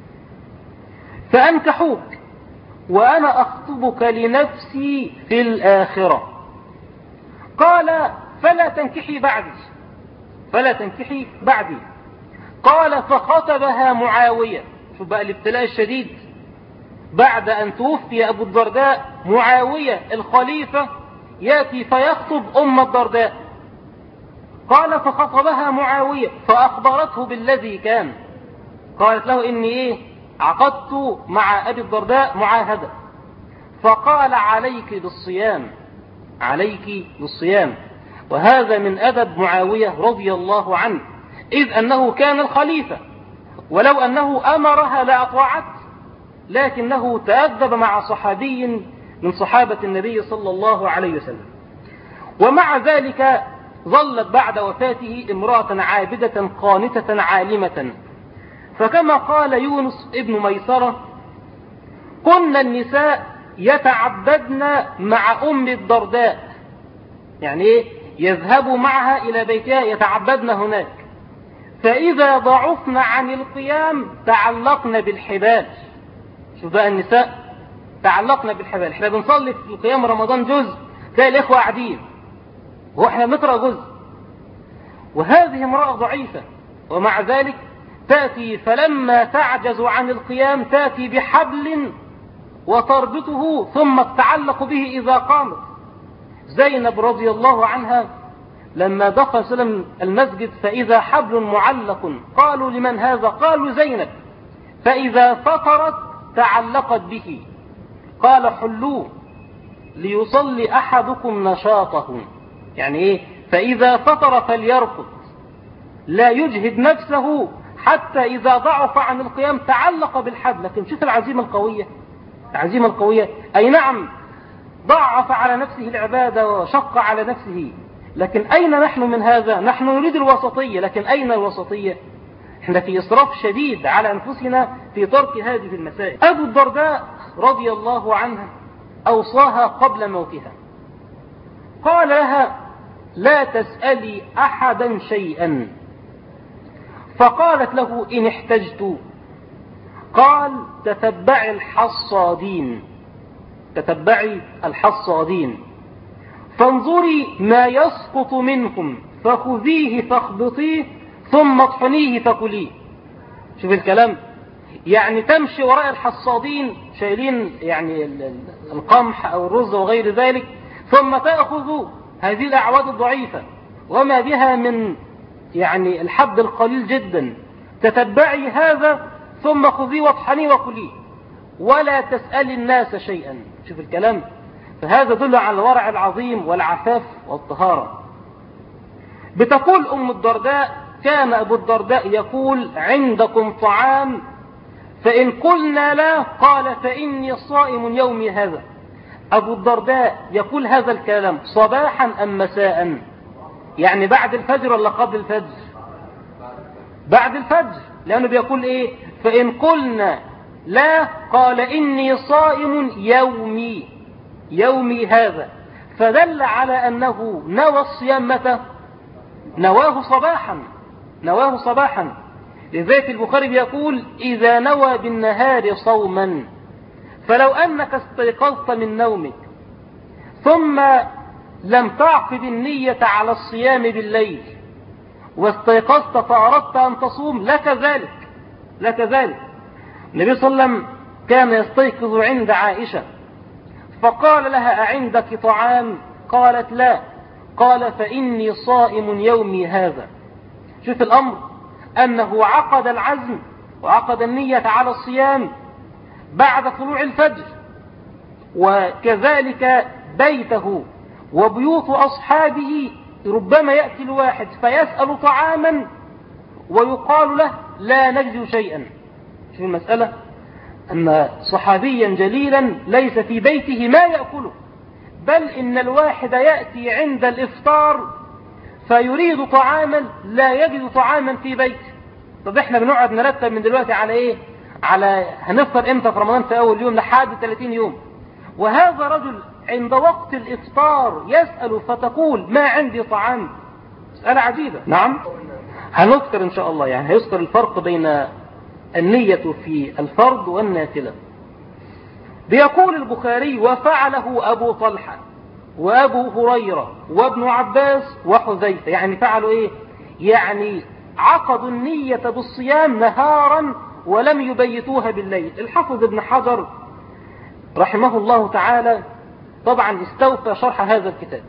فأنكحوك وأنا أخطبك لنفسي في الآخرة. قال فلا تنكحي بعدي، فلا تنكحي بعدي. قال فخطبها معاوية. شوف بقى الابتلاء الشديد، بعد أن توفي أبو الدرداء معاوية الخليفة يأتي فيخطب أم الدرداء. قال فخطبها معاوية فأخبرته بالذي كان، قالت له إني إيه عقدت مع أبي الدرداء معاهدة، فقال عليك بالصيام، عليك بالصيام. وهذا من أدب معاوية رضي الله عنه، إذ أنه كان الخليفة، ولو أنه أمرها لأطاعت، لكنه تأدب مع صحابي من صحابة النبي صلى الله عليه وسلم. ومع ذلك ظلت بعد وفاته امرأة عابدة قانتة عالمة، فكما قال يونس ابن ميسرة كنا النساء يتعبدن مع أم الدرداء، يعني إيه؟ يذهبوا معها إلى بيتها يتعبدن هناك، فإذا ضعفن عن القيام تعلقن بالحبال. شوف بقى النساء تعلقن بالحبال. احنا بنصلي في القيام رمضان جزء، تلاقي الإخوة قاعدين وإحنا نقرأ جزء، وهذه امرأة ضعيفة ومع ذلك تأتي فلما تعجز عن القيام تأتي بحبل وتربطه ثم تتعلق به إذا قامت. زينب رضي الله عنها لما دخل سلم المسجد فإذا حبل معلق، قالوا لمن هذا؟ قالوا زينب، فإذا فطرت تعلقت به، قال حلوه ليصلي أحدكم نشاطه. يعني إيه؟ فإذا فطر فليرقد، لا يجهد نفسه حتى إذا ضعف عن القيام تعلق بالحبل. لكن شوف العزيمة القوية، العزيمة القوية. أي نعم ضعف على نفسه العبادة وشق على نفسه، لكن أين نحن من هذا؟ نحن نريد الوسطية، لكن أين الوسطية؟ احنا في إسراف شديد على أنفسنا في ترك هذه المسائل. أبو الدرداء رضي الله عنها أوصاها قبل موتها، قال لها لا تسألي أحدا شيئا، فقالت له إن احتجت، قال تتبعي الحصادين، تتبعي الحصادين فانظري ما يسقط منكم فخذيه فاخبطيه ثم اطحنيه فكليه. شوف الكلام، يعني تمشي وراء الحصادين شايلين يعني القمح أو الرز وغير ذلك، ثم تأخذ هذه الأعواد الضعيفة وما بها من يعني الحب القليل جدا، تتبعي هذا ثم خذيه واطحنيه وكليه ولا تسأل الناس شيئا. شوف الكلام، فهذا دل على الورع العظيم والعفاف والطهارة. بتقول أم الدرداء كان أبو الدرداء يقول عندكم طعام؟ فإن قلنا لا قال فإني صائم يومي هذا. أبو الدرداء يقول هذا الكلام صباحا أم مساء؟ يعني بعد الفجر ولا قبل الفجر؟ بعد الفجر، لأنه بيقول إيه؟ فإن قلنا لا قال إني صائم يومي يومي هذا، فدل على أنه نوى الصيام متى؟ نواه صباحا، نواه صباحا. لذلك البخاري بيقول إذا نوى بالنهار صوما، فلو أنك استيقظت من نومك ثم لم تعقد النية على الصيام بالليل واستيقظت فأردت أن تصوم لك ذلك، لك ذلك. النبي صلى الله عليه وسلم كان يستيقظ عند عائشة فقال لها أعندك طعام؟ قالت لا، قال فإني صائم يومي هذا. شوف الأمر، أنه عقد العزم وعقد النية على الصيام بعد طلوع الفجر. وكذلك بيته وبيوت أصحابه ربما يأتي الواحد فيسأل طعاما ويقال له لا نجد شيئا. شوف المسألة، أن صحابيا جليلا ليس في بيته ما يأكله، بل إن الواحد يأتي عند الإفطار فيريد طعاما لا يجد طعاما في بيته. طب احنا بنقعد نرتب من دلوقتي على ايه؟ على هنفطر امتى في رمضان في اول يوم لحد ثلاثين يوم، وهذا رجل عند وقت الإفطار يسأل فتقول ما عندي طعام. مسألة عجيبة. نعم هنذكر إن شاء الله، يعني هيذكر الفرق بين النية في الفرض والنافلة. بيقول البخاري وفعله أبو طلحة وأبو هريرة وابن عباس وحذيفة. يعني فعلوا إيه؟ يعني عقدوا النية بالصيام نهارا ولم يبيتوها بالليل. الحافظ ابن حجر رحمه الله تعالى طبعا استوفى شرح هذا الكتاب،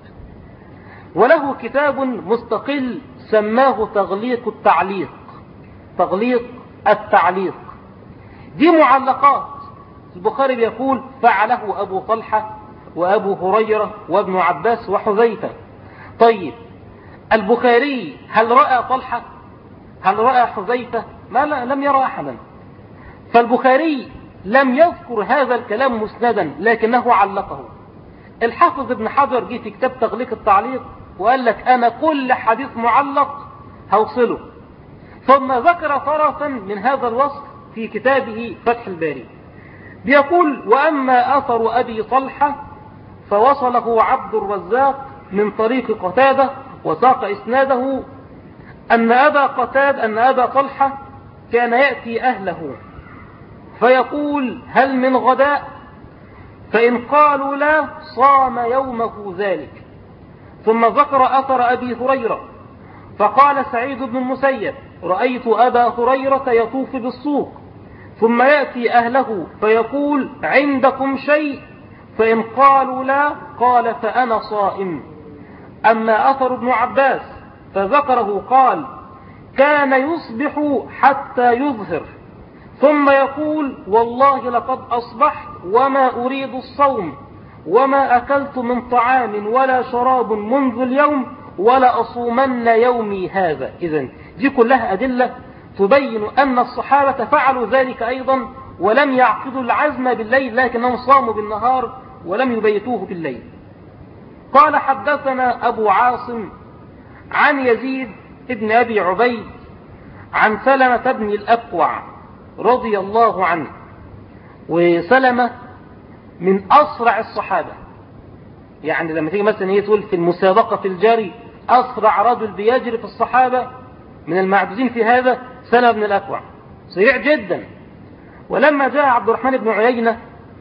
وله كتاب مستقل سماه تغليق التعليق، تغليق التعليق. دي معلقات البخاري بيقول فعله أبو طلحة وأبو هريرة وابن عباس وحذيفة. طيب البخاري هل رأى طلحة؟ هل رأى حذيفة؟ ما لا، لم يرى أحدا. فالبخاري لم يذكر هذا الكلام مسندا لكنه علقه. الحافظ ابن حجر جه في كتاب تغليق التعليق وقال لك أنا كل حديث معلق هوصله، ثم ذكر طرفا من هذا الوصف في كتابه فتح الباري. بيقول وأما أثر أبي طلحة فوصله عبد الرزاق من طريق قتادة وساق إسناده أن أبا قتاد أن أبا طلحة كان يأتي أهله فيقول هل من غداء؟ فإن قالوا لا صام يومه ذلك. ثم ذكر أثر أبي هريرة فقال سعيد بن المسيب رأيت أبا هريرة يطوف بالسوق ثم يأتي أهله فيقول عندكم شيء؟ فإن قالوا لا قال فأنا صائم. أما أثر ابن عباس فذكره قال كان يصبح حتى يظهر ثم يقول والله لقد أصبحت وما أريد الصوم وما أكلت من طعام ولا شراب منذ اليوم ولا أصومن يومي هذا. إذن دي كلها أدلة تبين أن الصحابة فعلوا ذلك أيضا ولم يعقدوا العزم بالليل لكنهم صاموا بالنهار ولم يبيتوه بالليل. قال حدثنا أبو عاصم عن يزيد ابن أبي عبيد عن سلمة بن الأكوع رضي الله عنه. وسلمة من أسرع الصحابة، يعني لما تيجي مثلا هي تقول في المسابقة في الجري أسرع رجل بيجري في الصحابة من المعدودين في هذا سلمة بن الأكوع، سريع جدا. ولما جاء عبد الرحمن بن عيينة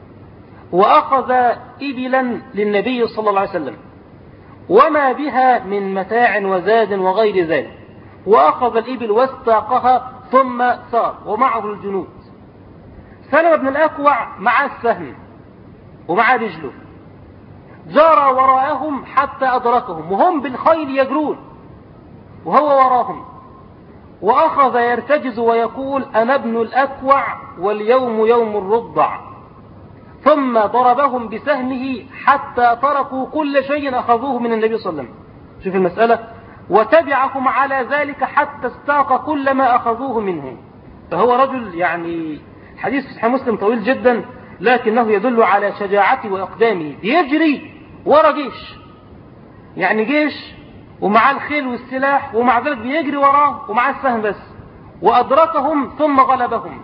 وأخذ إبلا للنبي صلى الله عليه وسلم وما بها من متاع وزاد وغير ذلك، وأخذ الإبل واستاقها ثم سار ومعه الجنود، سلمة بن الأكوع مع السهم ومع رجله، جرى وراءهم حتى أدركهم وهم بالخيل يجرون وهو وراهم، وأخذ يرتجز ويقول أنا ابن الأكوع واليوم يوم الرضع، ثم ضربهم بسهمه حتى تركوا كل شيء أخذوه من النبي صلى الله عليه وسلم. شوف المسألة، وتبعهم على ذلك حتى استاق كل ما أخذوه منه. فهو رجل يعني حديث في صحيح مسلم طويل جدا لكنه يدل على شجاعته وإقدامه، بيجري ورا جيش، يعني جيش ومع الخيل والسلاح ومع ذلك بيجري وراه ومع السهم بس، وأدركهم ثم غلبهم.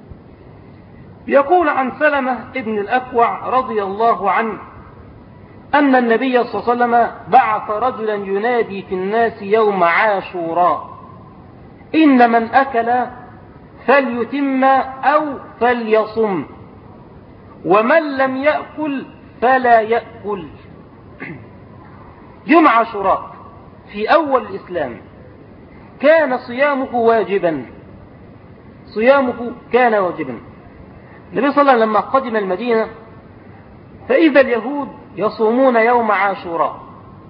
يقول عن سلمة ابن الأكوع رضي الله عنه أن النبي صلى الله عليه وسلم بعث رجلا ينادي في الناس يوم عاشوراء إن من أكل فليتم أو فليصم ومن لم يأكل فلا يأكل. يوم عاشوراء في أول الإسلام كان صيامه واجبا، صيامه كان واجبا. النبي صلى الله عليه وسلم لما قدم المدينة فإذا اليهود يصومون يوم عاشوراء،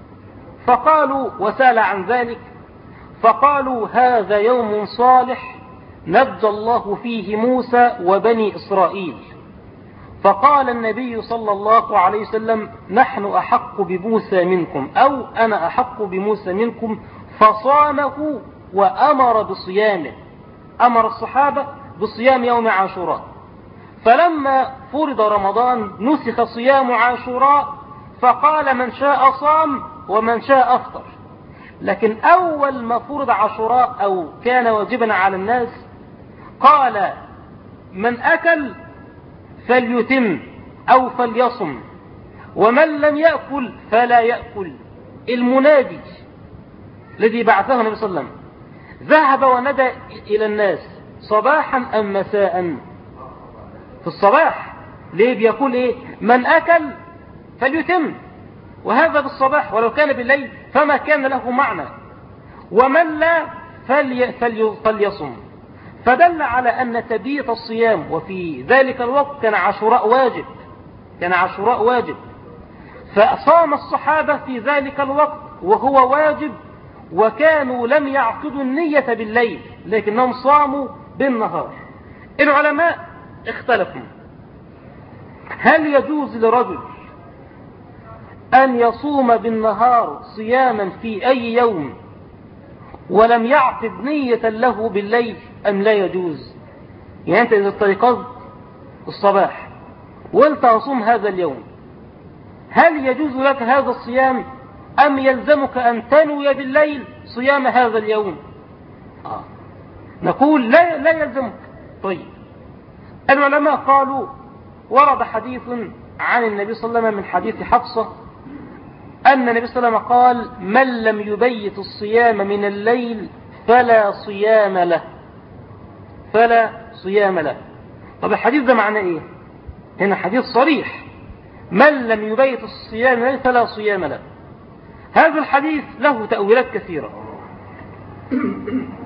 فقالوا وسأل عن ذلك فقالوا هذا يوم صالح نجى الله فيه موسى وبني إسرائيل. فقال النبي صلى الله عليه وسلم نحن أحق بموسى منكم أو أنا أحق بموسى منكم، فصامه وأمر بصيامه، أمر الصحابة بصيام يوم عاشوراء. فلما فرض رمضان نسخ صيام عاشوراء فقال من شاء صام ومن شاء أفطر. لكن أول ما فرض عاشوراء أو كان واجبا على الناس قال من أكل فليتم أو فليصم ومن لم يأكل فلا يأكل. المنادي الذي بعثه النبي صلى الله عليه وسلم ذهب وندى إلى الناس صباحا أم مساء؟ في الصباح. ليه بيقول إيه؟ من أكل فليتم، وهذا بالصباح، ولو كان بالليل فما كان له معنى. ومن لا فلي فلي فليصم. فدل على أن تبييت الصيام وفي ذلك الوقت كان عاشوراء واجب، كان عاشوراء واجب. فصام الصحابة في ذلك الوقت وهو واجب، وكانوا لم يعقدوا النية بالليل لكنهم صاموا بالنهار. العلماء اختلفوا هل يجوز لرجل أن يصوم بالنهار صياما في أي يوم ولم يعقد نية له بالليل أم لا يجوز؟ يعني أنت إذا استيقظت الصباح وقلت أصوم هذا اليوم، هل يجوز لك هذا الصيام أم يلزمك أن تنوي بالليل صيام هذا اليوم؟ آه. نقول لا, لا يلزمك. طيب العلماء قالوا ورد حديث عن النبي صلى الله عليه وسلم من حديث حفصة أن النبي صلى الله عليه وسلم قال من لم يبيت الصيام من الليل فلا صيام له، فلا صيام له. طب الحديث ده معناه إيه؟ هنا حديث صريح، من لم يبيت الصيام من الليل فلا صيام له. هذا الحديث له تأويلات كثيرة.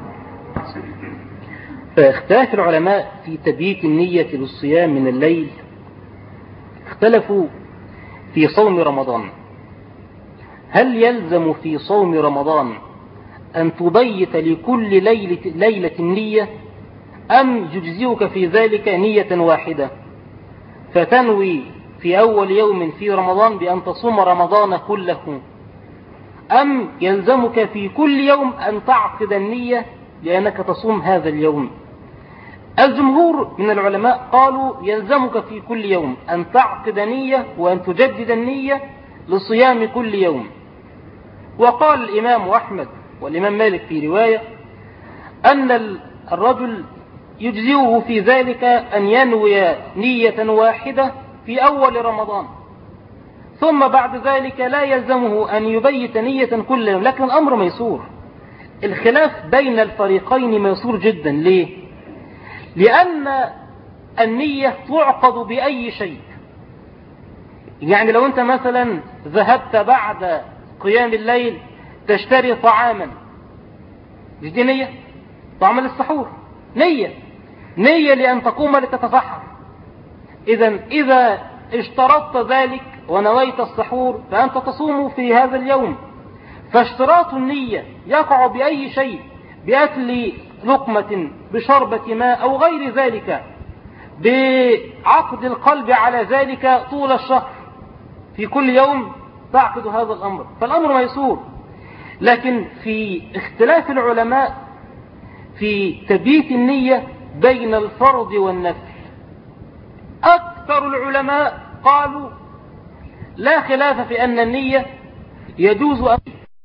فاختلاف العلماء في تبييت النية للصيام من الليل اختلفوا في صوم رمضان. هل يلزم في صوم رمضان أن تبيت لكل ليلة, ليلة نية أم يجزئك في ذلك نية واحدة فتنوي في أول يوم في رمضان بأن تصوم رمضان كله، أم يلزمك في كل يوم أن تعقد النية لأنك تصوم هذا اليوم؟ الجمهور من العلماء قالوا يلزمك في كل يوم أن تعقد نية وأن تجدد النية لصيام كل يوم. وقال الإمام أحمد والإمام مالك في رواية أن الرجل يجزئه في ذلك أن ينوي نية واحدة في أول رمضان، ثم بعد ذلك لا يلزمه أن يبيت نية كل يوم. لكن الأمر ميسور، الخلاف بين الفريقين ميسور جدا. ليه؟ لأن النية تعقد بأي شيء. يعني لو أنت مثلا ذهبت بعد قيام الليل تشتري طعاما، مش دي نية؟ طعام للسحور نية، نية لأن تقوم لتتسحر. إذا إذا اشترطت ذلك ونويت السحور فأنت تصوم في هذا اليوم. فاشتراط النية يقع بأي شيء، بأكل لقمة، بشربة ماء أو غير ذلك، بعقد القلب على ذلك طول الشهر، في كل يوم تعقد هذا الأمر، فالأمر ميسور. لكن في اختلاف العلماء في تبييت النية بين الفرض والنفل. أكثر العلماء قالوا لا خلاف في أن النية يجوز أن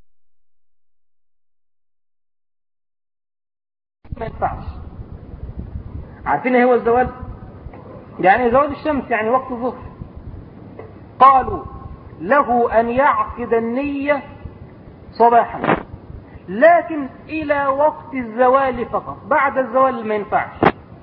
ما ينفعش. عارفين ايه هو الزوال؟ يعني زوال الشمس، يعني وقت الظهر. قالوا له أن يعقد النية صباحا، لكن إلى وقت الزوال فقط، بعد الزوال ما ينفعش.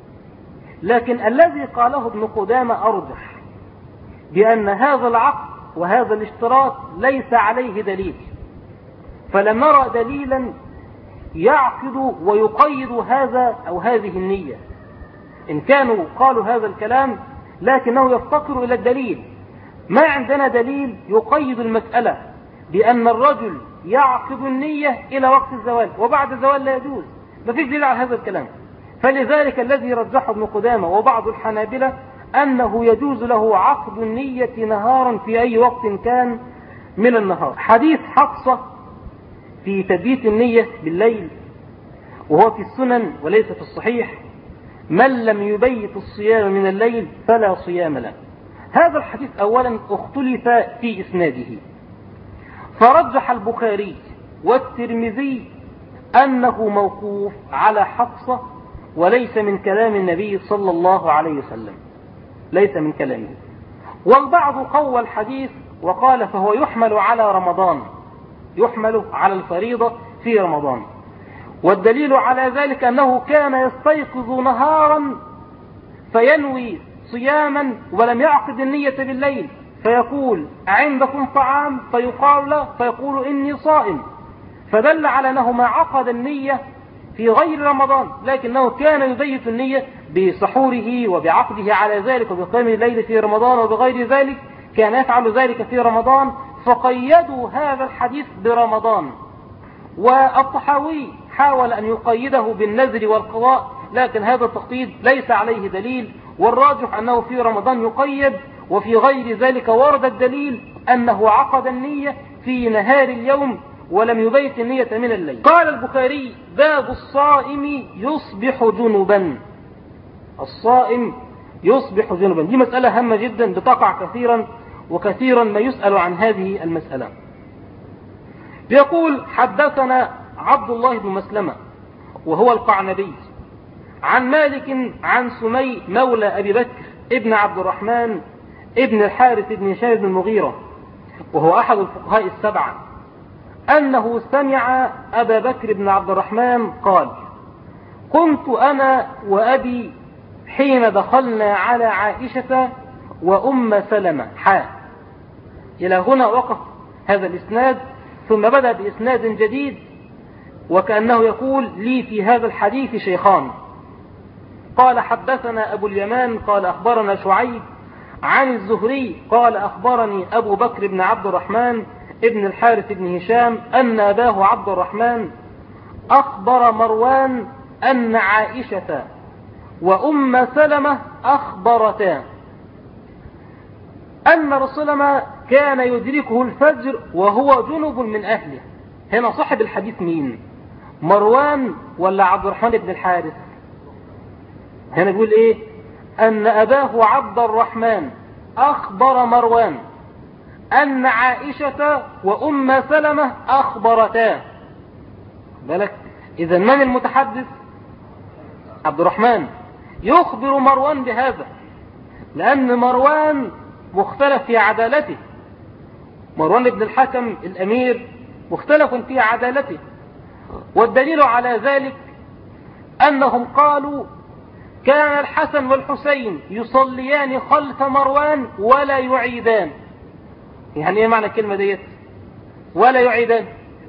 لكن الذي قاله ابن قدامة أرجح، بأن هذا العقد وهذا الاشتراط ليس عليه دليل، فلم نرى دليلا يعقد ويقيد هذا أو هذه النية. إن كانوا قالوا هذا الكلام لكنه يفتقر إلى الدليل. ما عندنا دليل يقيد المسألة بأن الرجل يعقد النية إلى وقت الزوال وبعد الزوال لا يجوز، ما فيش دليل على هذا الكلام. فلذلك الذي رجحه ابن قدامة وبعض الحنابلة أنه يجوز له عقد النية نهارا في أي وقت كان من النهار. حديث حفصة في تبييت النية بالليل وهو في السنن وليس في الصحيح: من لم يبيت الصيام من الليل فلا صيام له. هذا الحديث أولا اختلف في إسناده، فرجح البخاري والترمذي أنه موقوف على حفصة وليس من كلام النبي صلى الله عليه وسلم، ليس من كلامه. والبعض قوى الحديث وقال فهو يحمل على رمضان، يحمل على الفريضة في رمضان. والدليل على ذلك أنه كان يستيقظ نهارا فينوي صياما ولم يعقد النية بالليل، فيقول عندكم طعام؟ فيقال له فيقول إني صائم، فدل على أنه ما عقد النية في غير رمضان، لكنه كان يبيت النية بسحوره وبعقده على ذلك وبقيام الليل في رمضان وبغير ذلك، كان يفعل ذلك في رمضان، فقيدوا هذا الحديث برمضان. والطحاوي حاول أن يقيده بالنذر والقضاء، لكن هذا التقييد ليس عليه دليل، والراجح أنه في رمضان يقيد، وفي غير ذلك ورد الدليل أنه عقد النية في نهار اليوم ولم يبيت النية من الليل. قال البخاري: باب الصائم يصبح جنبا. الصائم يصبح جنبا، دي مسألة هامة جدا بتقع كثيرا، وكثيرا ما يسأل عن هذه المسألة. يقول: حدثنا عبد الله بن مسلمة وهو القعنبي عن مالك عن سمي مولى أبي بكر ابن عبد الرحمن ابن الحارث ابن هشام بن المغيرة وهو أحد الفقهاء السبعة، أنه سمع أبا بكر بن عبد الرحمن قال: كنت أنا وأبي حين دخلنا على عائشة وأم سلمة. حا إلى هنا وقف هذا الإسناد، ثم بدأ بإسناد جديد وكأنه يقول لي في هذا الحديث شيخان. قال حدثنا أبو اليمان قال أخبرنا شعيب عن الزهري قال أخبرني أبو بكر بن عبد الرحمن ابن الحارث بن هشام أن أباه عبد الرحمن أخبر مروان أن عائشة وأم سلمة أخبرتا أن رسول الله كان يدركه الفجر وهو جنب من أهله. هنا صاحب الحديث مين؟ مروان ولا عبد الرحمن بن الحارث؟ هنا بيقول إيه؟ أن أباه عبد الرحمن أخبر مروان أن عائشة وأم سلمة أخبرتا. بالك إذا من المتحدث؟ عبد الرحمن يخبر مروان بهذا، لأن مروان مختلف في عدالته. مروان بن الحكم الأمير مختلف في عدالته، والدليل على ذلك أنهم قالوا كان الحسن والحسين يصليان خلف مروان ولا يعيدان. يعني ايه معنى الكلمة ديت ولا يعيدان؟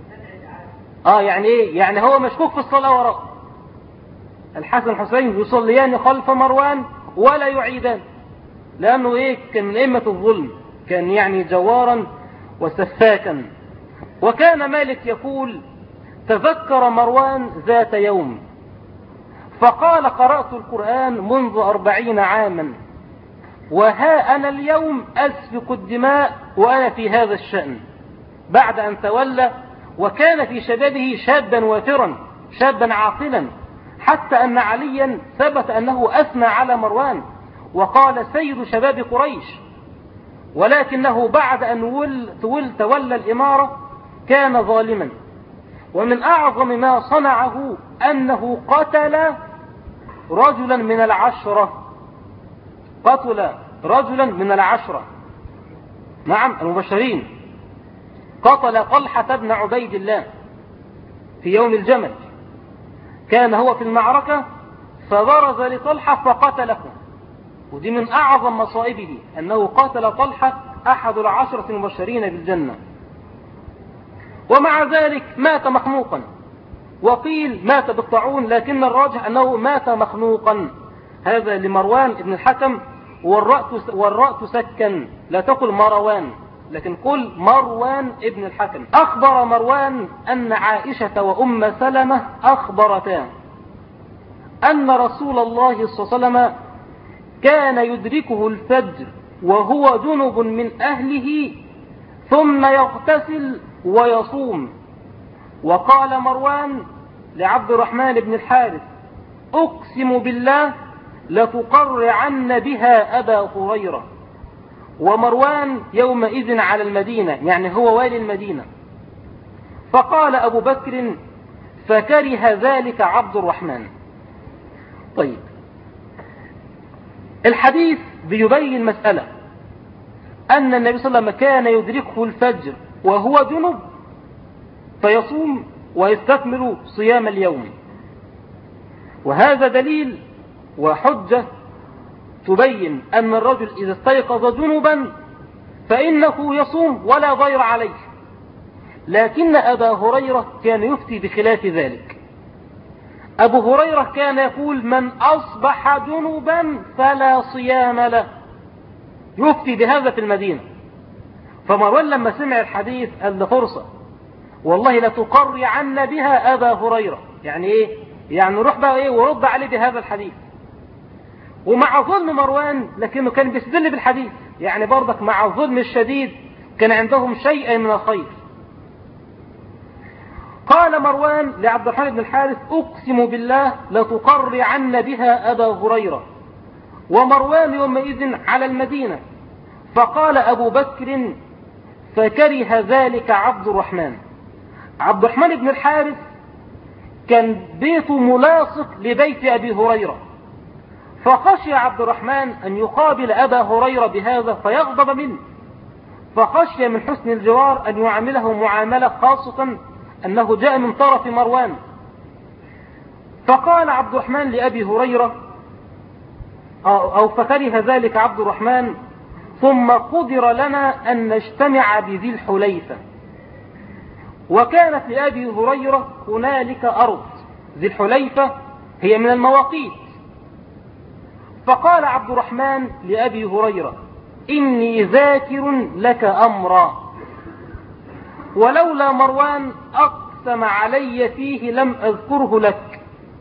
اه يعني ايه؟ يعني هو مشكوك في الصلاة وراء الحسن والحسين يصليان خلف مروان ولا يعيدان، لأنه ايه؟ كان من أئمة الظلم، كان يعني جوارا وسفاكا. وكان مالك يقول تذكر مروان ذات يوم فقال قرأت القرآن منذ أربعين عاما وها أنا اليوم أسفك الدماء وأنا في هذا الشأن، بعد أن تولى وكان في شبابه شابا وافرا شابا عاقلا، حتى أن عليا ثبت أنه أثنى على مروان وقال سيد شباب قريش، ولكنه بعد أن ول تولى الإمارة كان ظالما. ومن أعظم ما صنعه أنه قتل رجلا من العشرة، قتل رجلا من العشرة، نعم المبشرين، قتل طلحة بن عبيد الله في يوم الجمل. كان هو في المعركة فبرز لطلحة فقتله، ودي من أعظم مصائبه أنه قتل طلحة أحد العشرة المبشرين بالجنة. ومع ذلك مات مخنوقا، وقيل مات بالطاعون، لكن الراجح أنه مات مخنوقا. هذا لمروان بن الحكم، والراء تسكن، لا تقل مروان لكن قل مروان ابن الحكم. أخبر مروان أن عائشة وأم سلمة أخبرتا أن رسول الله صلى الله عليه وسلم كان يدركه الفجر وهو جنب من أهله ثم يغتسل ويصوم. وقال مروان لعبد الرحمن بن الحارث أقسم بالله لتقرعن بها أبا هريرة. ومروان يومئذ على المدينة، يعني هو والي المدينة. فقال أبو بكر فكره ذلك عبد الرحمن. طيب، الحديث بيبين مسألة أن النبي صلى الله عليه وسلم كان يدركه الفجر وهو جنب فيصوم ويستكمل صيام اليوم، وهذا دليل وحجة تبين أن الرجل إذا استيقظ جنبا فإنه يصوم ولا ضير عليه. لكن أبا هريرة كان يفتي بخلاف ذلك. أبو هريرة كان يقول من أصبح جنبا فلا صيام له، يفتي بهذا في المدينة. فمروان لما سمع الحديث قال له فرصة والله لتقرعن بها أبا هريرة. يعني إيه؟ يعني روح بقى إيه ورد عليه بهذا الحديث. ومع ظلم مروان لكنه كان بيستدل بالحديث، يعني برضك مع الظلم الشديد كان عندهم شيء من الخير. قال مروان لعبد الرحمن بن الحارث أقسم بالله لتقرعن بها أبا هريرة. ومروان يومئذ على المدينة. فقال أبو بكر فكره ذلك عبد الرحمن. عبد الرحمن بن الحارث كان بيته ملاصق لبيت أبي هريرة، فخشي عبد الرحمن أن يقابل أبا هريرة بهذا فيغضب منه، فخشي من حسن الجوار أن يعامله معاملة، خاصة أنه جاء من طرف مروان. فقال عبد الرحمن لأبي هريرة أو فكره ذلك عبد الرحمن ثم قدر لنا أن نجتمع بذي الحليفة. وكانت لأبي هريرة هنالك أرض ذي الحليفة هي من المواقيت. فقال عبد الرحمن لأبي هريرة: إني ذاكر لك أمرا، ولولا مروان أقسم علي فيه لم أذكره لك.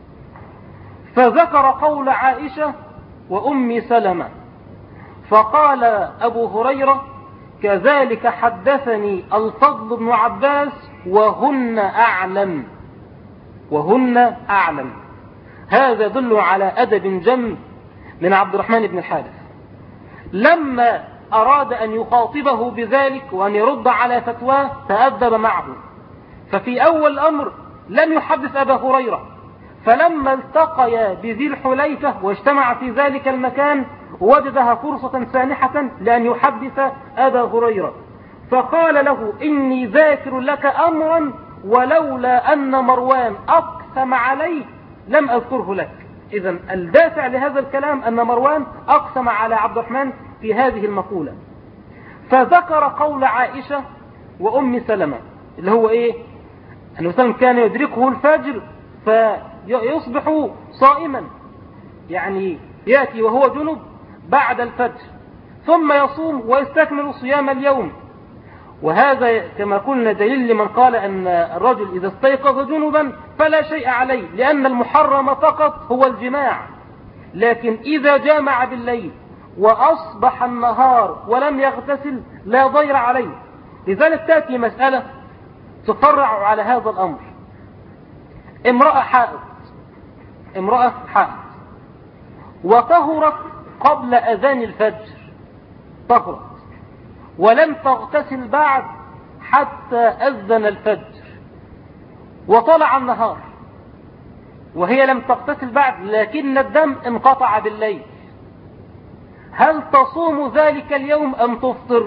فذكر قول عائشة وأم سلمة. فقال أبو هريرة: كذلك حدثني الفضل بن عباس وهن أعلم وهن أعلم. هذا يدل على أدب جم من عبد الرحمن بن الحارث. لما أراد أن يخاطبه بذلك وأن يرد على فتواه تأدب معه. ففي أول الأمر لم يحدث أبا هريرة، فلما التقيا بذي الحليفة واجتمع في ذلك المكان وجدها فرصة سانحة لأن يحدث أبا هريرة، فقال له: إني ذاكر لك أمرا ولولا أن مروان أقسم عليه لم أذكره لك. إذن الدافع لهذا الكلام أن مروان أقسم على عبد الرحمن في هذه المقولة. فذكر قول عائشة وأم سلمة اللي هو إيه؟ أنه سلم كان يدركه الفجر فيصبح صائما، يعني يأتي وهو جنب بعد الفجر ثم يصوم ويستكمل صيام اليوم. وهذا كما قلنا دليل لمن قال أن الرجل إذا استيقظ جنبا فلا شيء عليه، لأن المحرم فقط هو الجماع. لكن إذا جامع بالليل وأصبح النهار ولم يغتسل لا ضير عليه. لذلك تأتي مسألة تفرع على هذا الأمر. امرأة حائض امرأة حائض وطهرت قبل أذان الفجر، طهرت ولم تغتسل بعد حتى أذن الفجر وطلع النهار وهي لم تغتسل بعد، لكن الدم انقطع بالليل. هل تصوم ذلك اليوم أم تفطر؟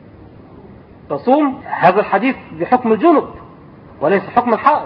تصوم. هذا الحديث بحكم الجنب وليس حكم الحائض.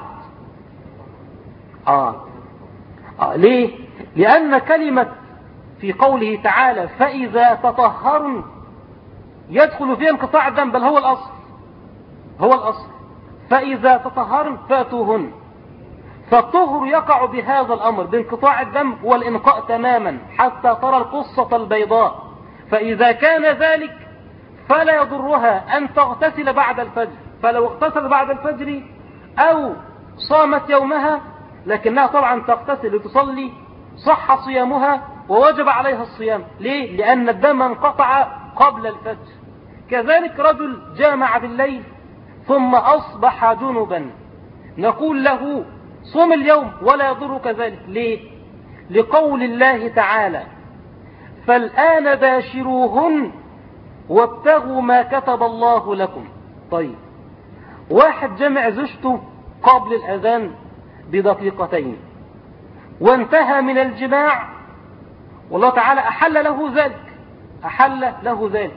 آه. آه. ليه؟ لأن كلمة في قوله تعالى فإذا تطهرن يدخل فيها انقطاع الدم، بل هو الأصل هو الأصل فإذا تطهرن فأتوهن. فالطهر يقع بهذا الأمر بانقطاع الدم والإنقاء تماما حتى ترى القصة البيضاء. فإذا كان ذلك فلا يضرها أن تغتسل بعد الفجر، فلو اغتسل بعد الفجر أو صامت يومها لكنها طبعا تغتسل لتصلي صح صيامها ووجب عليها الصيام. ليه؟ لأن الدم انقطع قبل الفجر. كذلك رجل جامع بالليل ثم أصبح جنبا نقول له صم اليوم ولا يضرك ذلك. ليه؟ لقول الله تعالى فالآن باشروهن وابتغوا ما كتب الله لكم. طيب، واحد جمع زوجته قبل الأذان بدقيقتين وانتهى من الجماع والله تعالى أحل له ذلك أحل له ذلك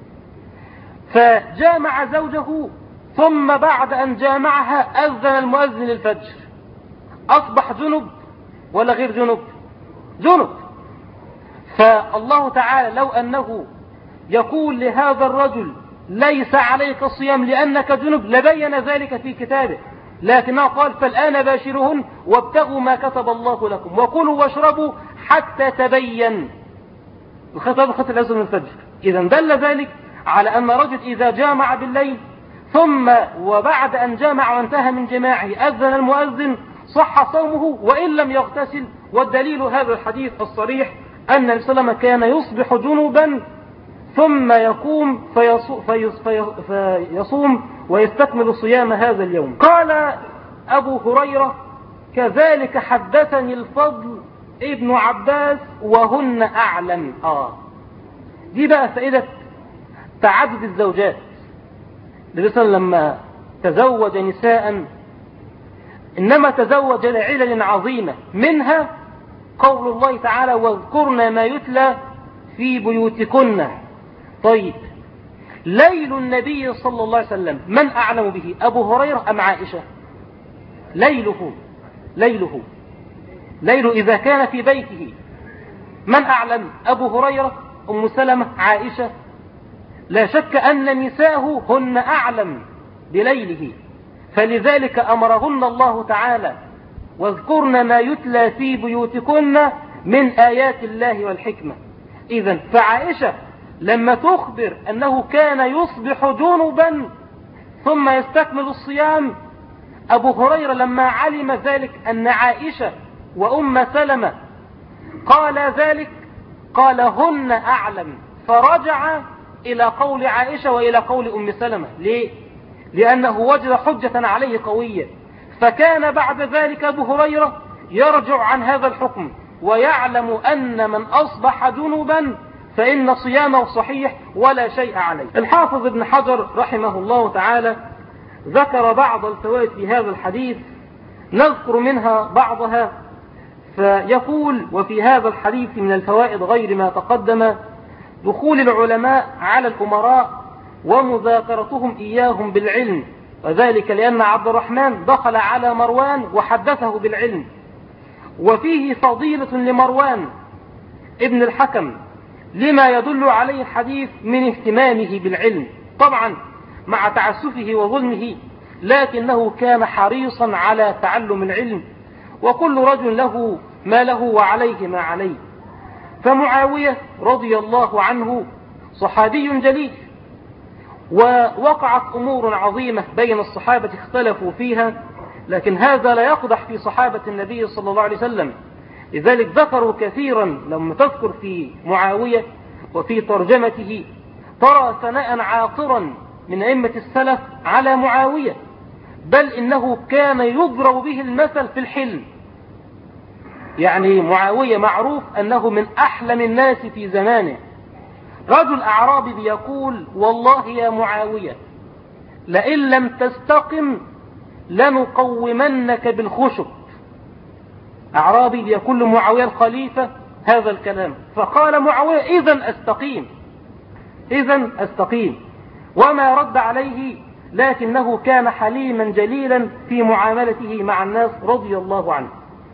فجامع زوجه، ثم بعد أن جامعها أذن المؤذن للفجر. أصبح جنب ولا غير جنب؟ جنب. فالله تعالى لو أنه يقول لهذا الرجل ليس عليك الصيام لأنك جنب لبين ذلك في كتابه، لكنه قال فالآن باشرهن وابتغوا ما كتب الله لكم وكلوا واشربوا حتى تبين. الخطاب خط الأذن من الفجر. إذا دل ذلك على أن رجل إذا جامع بالليل ثم وبعد أن جامع وانتهى من جماعه أذن المؤذن صح صومه وإن لم يغتسل. والدليل هذا الحديث الصريح أن النبي صلى الله عليه وسلم كان يصبح جنوبا ثم يقوم فيصوم ويستكمل صيام هذا اليوم. قال أبو هريرة كذلك حدثني الفضل ابن عباس وهن أعلم. آه دي بقى فائدة تعدد الزوجات. النبي صلى الله عليه وسلم لما تزوج نساء إنما تزوج لعلل عظيمة، منها قول الله تعالى واذكرن ما يتلى في بيوتكن. طيب، ليل النبي صلى الله عليه وسلم من أعلم به، أبو هريرة أم عائشة؟ ليله ليله ليله إذا كان في بيته من أعلم، أبو هريرة أم سلمة عائشة؟ لا شك أن نساءه هن أعلم بليله. فلذلك أمرهن الله تعالى واذكرن ما يتلى في بيوتكن من آيات الله والحكمة. إذن فعائشة لما تخبر أنه كان يصبح جنبا ثم يستكمل الصيام، أبو هريرة لما علم ذلك أن عائشة وأم سلمة قال ذلك قال هن أعلم، فرجع إلى قول عائشة وإلى قول أم سلمة. ليه؟ لأنه وجد حجة عليه قوية، فكان بعد ذلك أبو هريرة يرجع عن هذا الحكم ويعلم أن من أصبح جنبا فإن صيامه صحيح ولا شيء عليه. الحافظ ابن حجر رحمه الله تعالى ذكر بعض الفوائد في هذا الحديث، نذكر منها بعضها. فيقول: وفي هذا الحديث من الفوائد غير ما تقدم دخول العلماء على الأمراء ومذاكرتهم إياهم بالعلم، وذلك لأن عبد الرحمن دخل على مروان وحدثه بالعلم، وفيه فضيلة لمروان ابن الحكم لما يدل عليه الحديث من اهتمامه بالعلم، طبعا مع تعسفه وظلمه، لكنه كان حريصا على تعلم العلم، وكل رجل له ما له وعليه ما عليه. فمعاوية رضي الله عنه صحابي جليل، ووقعت أمور عظيمة بين الصحابة اختلفوا فيها، لكن هذا لا يقدح في صحابة النبي صلى الله عليه وسلم. لذلك ذكروا كثيرا لما تذكر في معاوية وفي ترجمته ترى ثناء عاطرا من أئمة السلف على معاوية، بل إنه كان يضرب به المثل في الحلم. يعني معاوية معروف أنه من أحلم الناس في زمانه. رجل أعرابي بيقول: والله يا معاوية لئن لم تستقم لنقومنك بالخشب. أعرابي بيقول معاوية الخليفة هذا الكلام، فقال معاوية: إذن أستقيم، إذن أستقيم، وما رد عليه، لكنه كان حليما جليلا في معاملته مع الناس رضي الله عنه.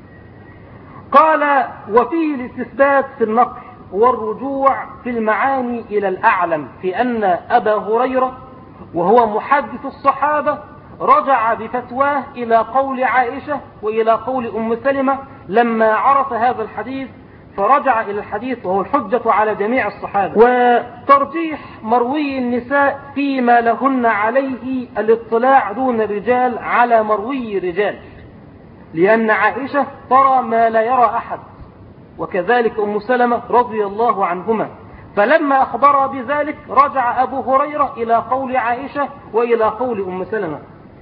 قال: وفيه الاستثبات في النقل والرجوع في المعاني إلى الأعلم، في أن أبا هريرة وهو محدث الصحابة رجع بفتواه إلى قول عائشة وإلى قول أم سلمة لما عرف هذا الحديث، فرجع إلى الحديث وهو الحجة على جميع الصحابة. وترجيح مروي النساء فيما لهن عليه الاطلاع دون الرجال على مروي الرجال، لأن عائشة ترى ما لا يرى أحد، وكذلك أم سلمة رضي الله عنهما، فلما أخبر بذلك رجع أبو هريرة إلى قول عائشة وإلى قول أم سلمة.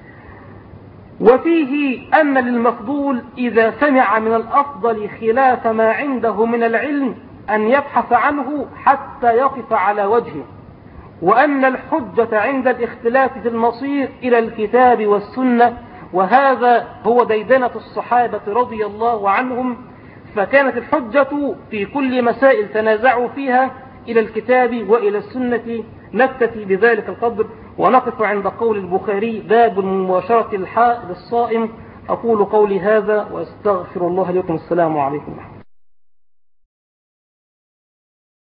وفيه أن للمفضول إذا سمع من الأفضل خلاف ما عنده من العلم أن يبحث عنه حتى يقف على وجهه، وأن الحجة عند الاختلاف في المصير إلى الكتاب والسنة، وهذا هو ديدنة الصحابة رضي الله عنهم، فكانت الحجة في كل مسائل تنازعوا فيها إلى الكتاب وإلى السنة. نكتفي بذلك القدر ونقف عند قول البخاري: باب مباشرة الحائض الصائم. أقول قولي هذا وأستغفر الله لكم. السلام عليكم.